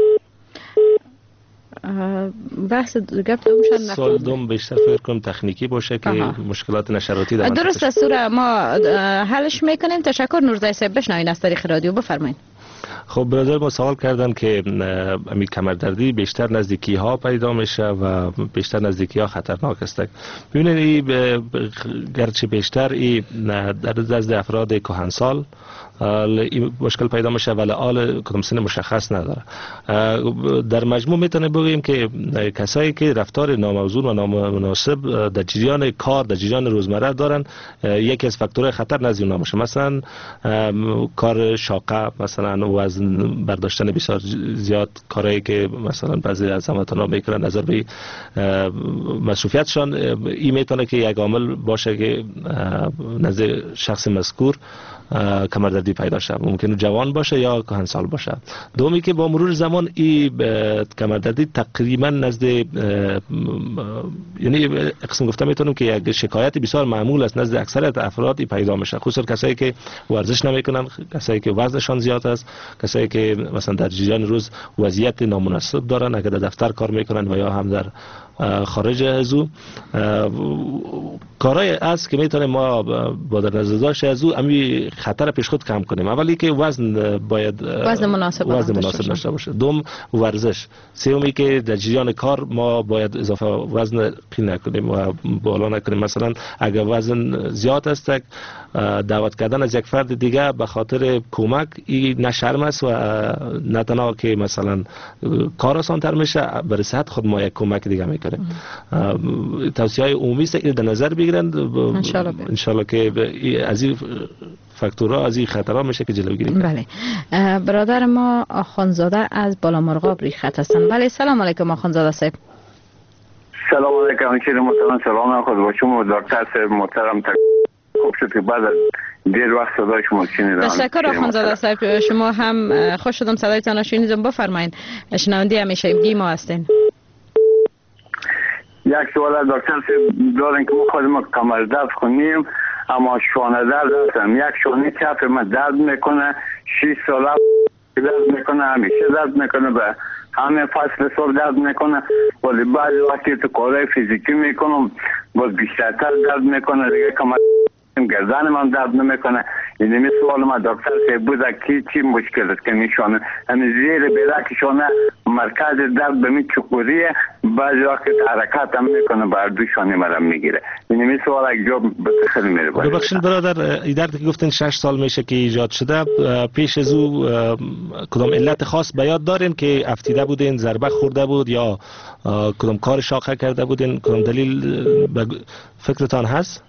بحث گپ دومشان نکنیم. سوال دوم بیشتر فکر کنم تکنیکی باشه که آها. مشکلات نشراتی در درست است، سوره ما حلش میکنیم. تشکر نورزی صاحب، بشنوین از طریق رادیو، بفرمایید. خب برادر ما سوال کردن که امی کمردردی بیشتر نزدیکی ها پیدا میشه و بیشتر نزدیکی ها خطرناک است. ببینید گرچه بیشتر ای در نزد افراد کهنسال این مشکل پیدا میشه ولی آل کدام سن مشخص نداره. در مجموع میتونه بگیم که کسایی که رفتار ناموزون و نامناسب در جریان کار در جریان روزمره دارن یکی از فاکتورهای خطر نزد اونها باشه، مثلا کار شاقه، مثلا وزن برداشتن بسیار زیاد، کارهایی که مثلا بعضی از هموطنان میکنن نظر به مصروفیتشان، این میتونه که یک عامل باشه که نزد شخص مذکور کمردردی پیدا شه. ممکنه جوان باشه یا کهنسال باشه. دومی که با مرور زمان این کمردردی تقریبا نزد یعنی قسم گفتم میتونم که یک شکایت بسیار معمول است نزد اکثریت افراد پیدا میشه، خصوصا کسایی که ورزش نمیکنن، کسایی که وزنشان زیاد است، کسایی که مثلا در جریان روز وضعیت نامناسب دارن، اگر در دفتر کار میکنن و یا هم در خارج از او، کارهای است که میتونه ما با در نظر داشته از او امی خطر پیش خود کم کنیم. اولی که وزن باید وزن مناسب وزن مناسب داشته باشه. دوم ورزش. سومی که در جریان کار ما باید اضافه وزن قی نکنیم و بالا نکنیم. مثلا اگر وزن زیاد است دعوت کردن از یک فرد دیگه به خاطر کمک این نه شرم است و نه تنها که مثلا کار آسان‌تر میشه، برای صحت خود ما یک کمک دیگه میکنیم. توصیه های عمومی است که در نظر بگیرند ان شاء الله که از این فاکتورها از این خطرها میشه که جلوگیری کنیم. بله. برادر ما آخوندزاده از بالامرغاب روی خط هستند. بله سلام علیکم آخوندزاده صاحب. سلام علیکم چیز محترم، سلام خود با شما دکتر صاحب محترم. خوب شد که بعد از دیر وقت صدای شما شنیدم. تشکر آخوندزاده صاحب، شما هم خوش شدم صدایتان را شنیدم. بفرمایید، شنونده همیشگی ما هستین. یک سوال دکتر صاحب دارن که ما خودم کمر درد خونیم اما شانه درد هستم. یک شانه چپ من درد میکنه، شش ساله درد میکنه، همیشه درد میکنه، به همه فصل سال درد میکنه، ولی بعضی وقتی تو کارهای فیزیکی میکنم باز بیشترتر درد میکنه، دیگه کمر گردن من درد نمیکنه. یعنی می سوال ما دکتر صاحب بود که چی مشکل است که میشونه همین زیر بلک شونه مرکز درد به می چکوریه، بعضی وقت حرکت هم میکنه بر دو شانه مرم میگیره. یعنی می سوال یک جا بخیر میره. ببخشید برادر، این درد که گفتین شش سال میشه که ایجاد شده، پیش از او کدام علت خاص به یاد دارین که افتیده بودین، ضربه خورده بود یا کدام کار شاقه کرده بودین؟ کدام دلیل فکرتان هست؟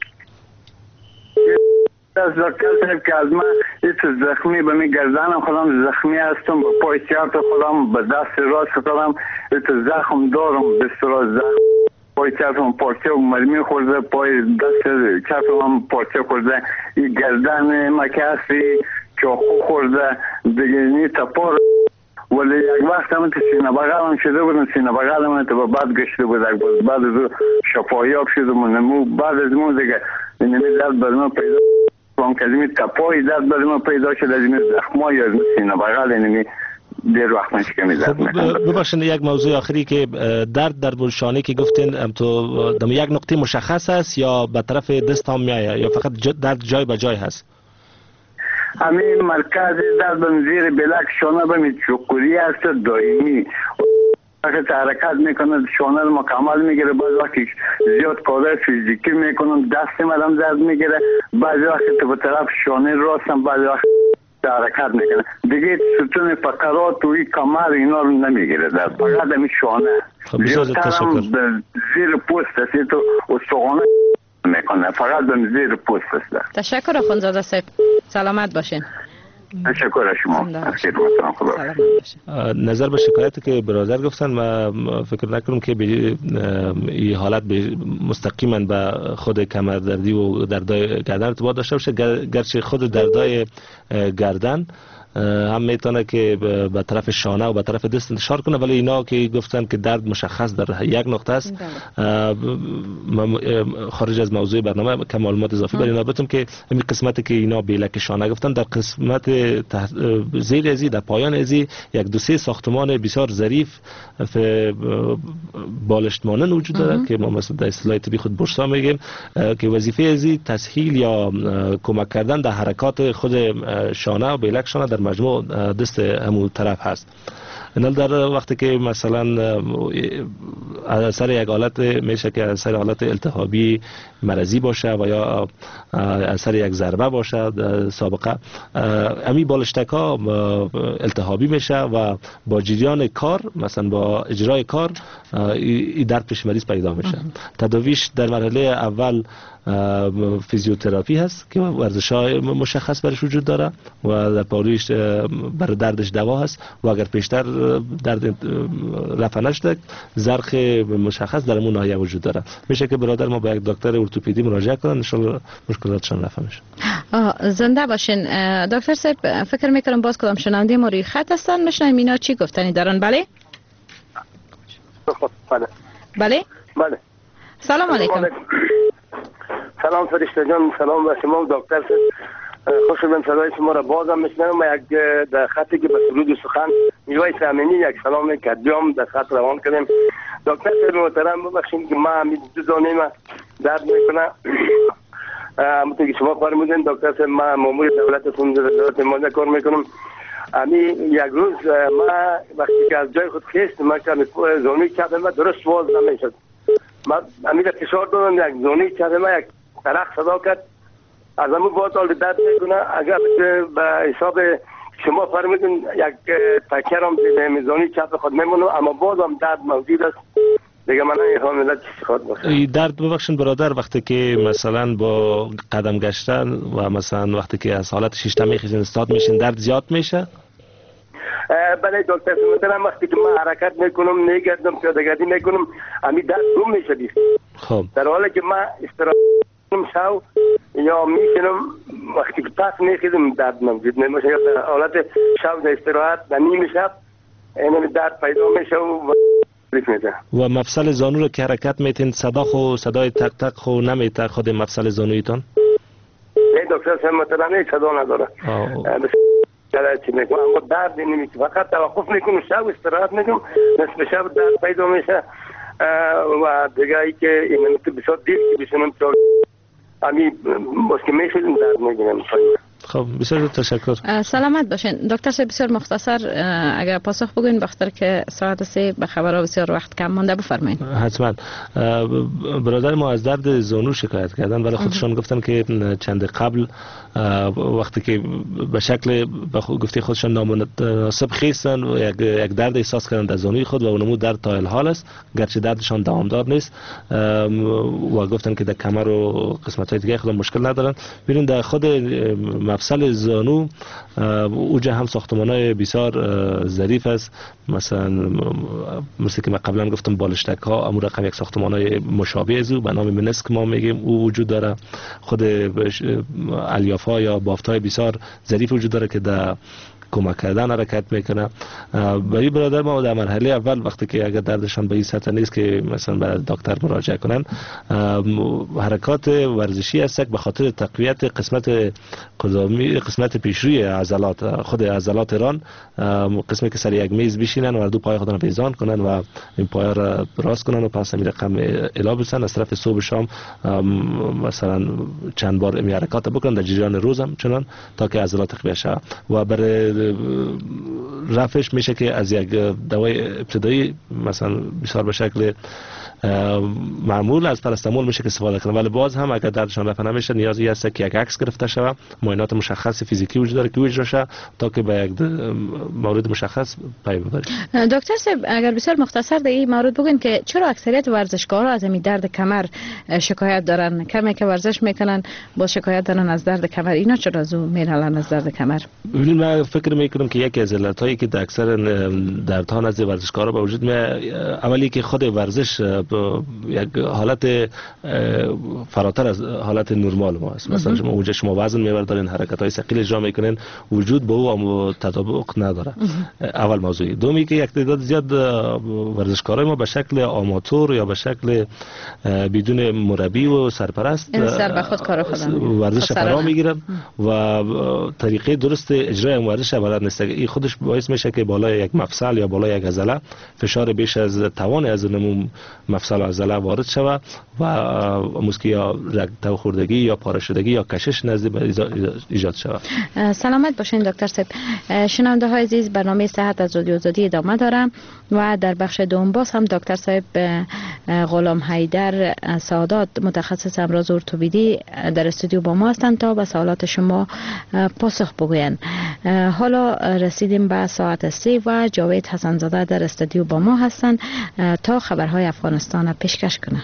از دکتر صاحب که از من ایت زخمی به می گردنم خودم زخمی هستم، با پای چپ خودم به دست راست خودم ایت زخم دارم، دست راست زخم، پای چپم پارچه و مرمی خورده، پای دست چپم پارچه خورده، این گردن ما که هستی چاقو خورده دیگه نی تپار، ولی یک وقت هم تو سینه بغلم شده بودم، سینه بغلم تو بعد گشته بود، بعد از شفایاب شدم و نمو، بعد از مو دیگه نمی درد برم پیدا هم که زمین تپایی درد برم پیدا شد، از این زخمایی از سینه بغل اینمی دیر وقت من شکمی درد میکنم. ببخشید یک موضوع آخری که درد در بلشانه که گفتین تو دم یک نقطه مشخص است یا به طرف دست هم میایه یا فقط درد جای به جای هست؟ همین مرکز درد به زیر بلک شانه به می چکوری است دائمی، وقتی حرکت میکنه شانه رو مکمل میگیره، بعض وقتی زیاد کارهای فیزیکی میکنم دست مرم درد میگیره، بعض وقتی تو به طرف شانه راستم، بعض وقت حرکت میکنه دیگه. ستون فقرات و این کمر اینا رو نمیگیره، در فقط همین شانه. خب بسیار تشکر. زیر پوست است تو استخوان میکنه، فقط به زیر پوست است. تشکر اخوندزاده صاحب، سلامت باشین. تشکر شما. نظر به شکایتی که برادر گفتن و فکر نکنم که به این حالت مستقیما به خود کمردردی و دردای گردن ارتباط داشته باشه، گرچه خود دردای گردن هم میتونه که به طرف شانه و به طرف دست انتشار کنه، ولی اینا که گفتن که درد مشخص در یک نقطه است. خارج از موضوع برنامه که معلومات اضافی بر اینا بدم که این قسمتی که اینا بیلک شانه گفتن، در قسمت زیر ازی در پایان ازی یک دو سه ساختمان بسیار ظریف بالشت مانند وجود داره که ما مثلا در اصطلاح طبی خود برسا میگیم که وظیفه ازی تسهیل یا کمک کردن در حرکات خود شانه و بیلک شانه در مجموع دست همون طرف هست. اینا در وقتی که مثلا اثر یک حالت میشه که اثر حالت التهابی مرضی باشه و یا اثر یک ضربه باشه سابقه، امی بالشتک ها التهابی میشه و با جریان کار مثلا با اجرای کار این درد پیش مریض پیدا میشه. تداویش در مرحله اول فیزیوتراپی هست که ورزش های مشخص برش وجود داره و در پاریش برای دردش دوا هست و اگر پیشتر درد رفع نشده زرخ مشخص در اون ناحیه وجود داره. میشه که برادر ما به یک دکتر ارتوپدی مراجعه کنن، ان شاءالله مشکلاتشون رفع میشه. زنده باشین دکتر صاحب. فکر میکنم باز کدام شنونده ما روی خط هستن، میشنیم اینا چی گفتنی دارن. بله بله بله بله. سلام علیکم. سلام فرشته جان، سلام به شما و دکتر صاحب. خوشحالم صدای شما را بازم میشنوم. یک در خطی که به سرود و سخن میوه سامینی یک سلام کدیام در خط روان کردیم. دکتر صاحب محترم ببخشید که ما همین دو دانه ما درد میکنه. همونطور که شما فرمودین دکتر صاحب، ما مامور دولتتون در دولت ماده کار میکنم. امی یک روز ما وقتی که از جای خود خیست ما که زانوی چپ ما درست باز نمیشد. ما امیر فشار دادم، یک زانوی چپ ما یک طرق صدا کرد، از همون باز حال درد میکنه. اگر به حساب شما فرمودین یک تکرم به میزانی چپ خود میمونم، اما باز هم درد موجود است. دیگه من این ملت چی خود باشه. این درد ببخشید برادر وقتی که مثلا با قدم گشتن و مثلا وقتی که از حالت شیشته میخیزین استاد میشین درد زیاد میشه؟ بله دکتر مثلا وقتی که من حرکت میکنم میگردم پیاده‌گردی میکنم همین درد دوم میشه دیگه. خب در حالی که من استراحت شو یا میشنم وقتی که پس میخیزم درد موجود نمیشه، یا در حالت شو در استراحت در نیم شب این درد پیدا میشه و و مفصل زانو رو که حرکت میتین صدا خو صدای تق تق خو نمیته خود مفصل زانویتون؟ نه دکتر صاحب مثلا صدا نداره. چی میکنم اما درد نمیشه، فقط توقف میکنم شب استراحت میکنم نصف شب درد پیدا میشه و دیگه ای که این بسیار دیر که بشنم چون امی باسکه میشدیم درد میگیرم. خب بسیار تشکر. سلامت باشین دکتر صاحب. بسیار مختصر اگر پاسخ بگوین بخاطر که ساعت سه به خبرها بسیار وقت کم مانده بفرمایید. حتما. برادر ما از درد زانو شکایت کردن ولی خودشون گفتن که چند قبل وقتی که به شکل گفته خودشون نامناسب خیستن و یک یک درد احساس کردن در زانوی خود و اونمو درد تا الحال است، گرچه دردشان دوامدار نیست و گفتن که در کمر و قسمت‌های دیگه خود مشکل ندارن. ببینید در خود مفصل زانو اوجه هم ساختمان‌های بسیار ظریف است، مثلا مثل که من قبلا گفتم بالشتک ها امور رقم یک ساختمان‌های مشابه از او به نام منسک ما میگیم او وجود داره. خود الیاف ها یا بافت های بسیار ظریف وجود داره که در کمک کردن حرکت میکنه. برای برادر ما در مرحله اول وقتی که اگر دردشان به این سطح نیست که مثلا به دکتر مراجعه کنن، حرکات ورزشی است به خاطر تقویت قسمت قدامی قسمت پیشروی عضلات خود عضلات ران، قسمی که سر یک میز بشینن و دو پای خودن پیزان کنن و این پای را راست کنن و پس همین رقم الا بسن از طرف صبح شام مثلا چند بار این حرکات بکنن در جریان روزم چنان تا که عضلات تقویت شه و برای رفعش میشه که از یک دوای ابتدایی مثلا بسیار به شکل معمول از پاراستامول میشه که استفاده کنه، ولی باز هم اگر دردشان رفع نمیشه نیازی هست که یک عکس گرفته شود، معاینات مشخص فیزیکی وجود داره که اجرا شه تا که به یک مورد مشخص پی ببریم. دکتر صاحب اگر بسیار مختصر در این مورد بگین که چرا اکثریت ورزشکارا از این درد کمر شکایت دارن؟ کمی که ورزش میکنن با شکایت دارن از درد کمر، اینا چرا از اون میرن از درد کمر؟ ببینید من فکر میکنم که یکی از علتایی که اکثر دردها نزد ورزشکارا به وجود میاد، اولی که خود ورزش یک حالت فراتر از حالت نرمال ما است. مثلا شما وجود شما وزن میبردارین، حرکت های ثقیل اجرا میکنین، وجود با او تطابق نداره. اول موضوعی. دومی که یک تعداد زیاد ورزشکارای ما به شکل آماتور یا به شکل بدون مربی و سرپرست سر به خود کار خودن ورزش فرا میگیرن و طریقه درست اجرای ورزش بلد نیستن. این خودش باعث میشه که بالای یک مفصل یا بالای یک عضله فشار بیش از توان از نمو مفصل و عضله وارد شود و مسکی یا رگ خوردگی یا پاره شدگی یا کشش نزد ایجاد شود. سلامت باشین دکتر صاحب. شنونده های عزیز برنامه صحت از رادیو آزادی ادامه دارم و در بخش دوم باز هم دکتر صاحب غلام حیدر سعادت متخصص امراض ارتوپدی در استودیو با ما هستند تا به سوالات شما پاسخ بگویند. حالا رسیدیم به ساعت سه و جاوید حسن زاده در استودیو با ما هستند تا خبرهای افغانستان پیشکش کنه.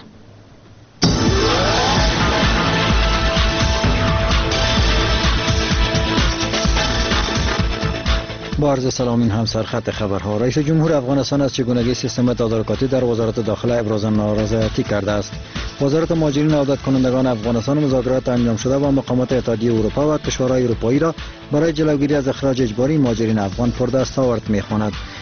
با عرض سلام، این هم سرخط خبرها. رئیس جمهور افغانستان از چگونگی سیستم تدارکاتی در وزارت داخله ابراز نارضایتی کرده است. وزارت مهاجرین عودت کنندگان افغانستان مذاکرات انجام شده و مقامات اتحادیه اروپا و کشورهای اروپایی را برای جلوگیری از اخراج اجباری مهاجرین افغان پردستاورد می‌خواند.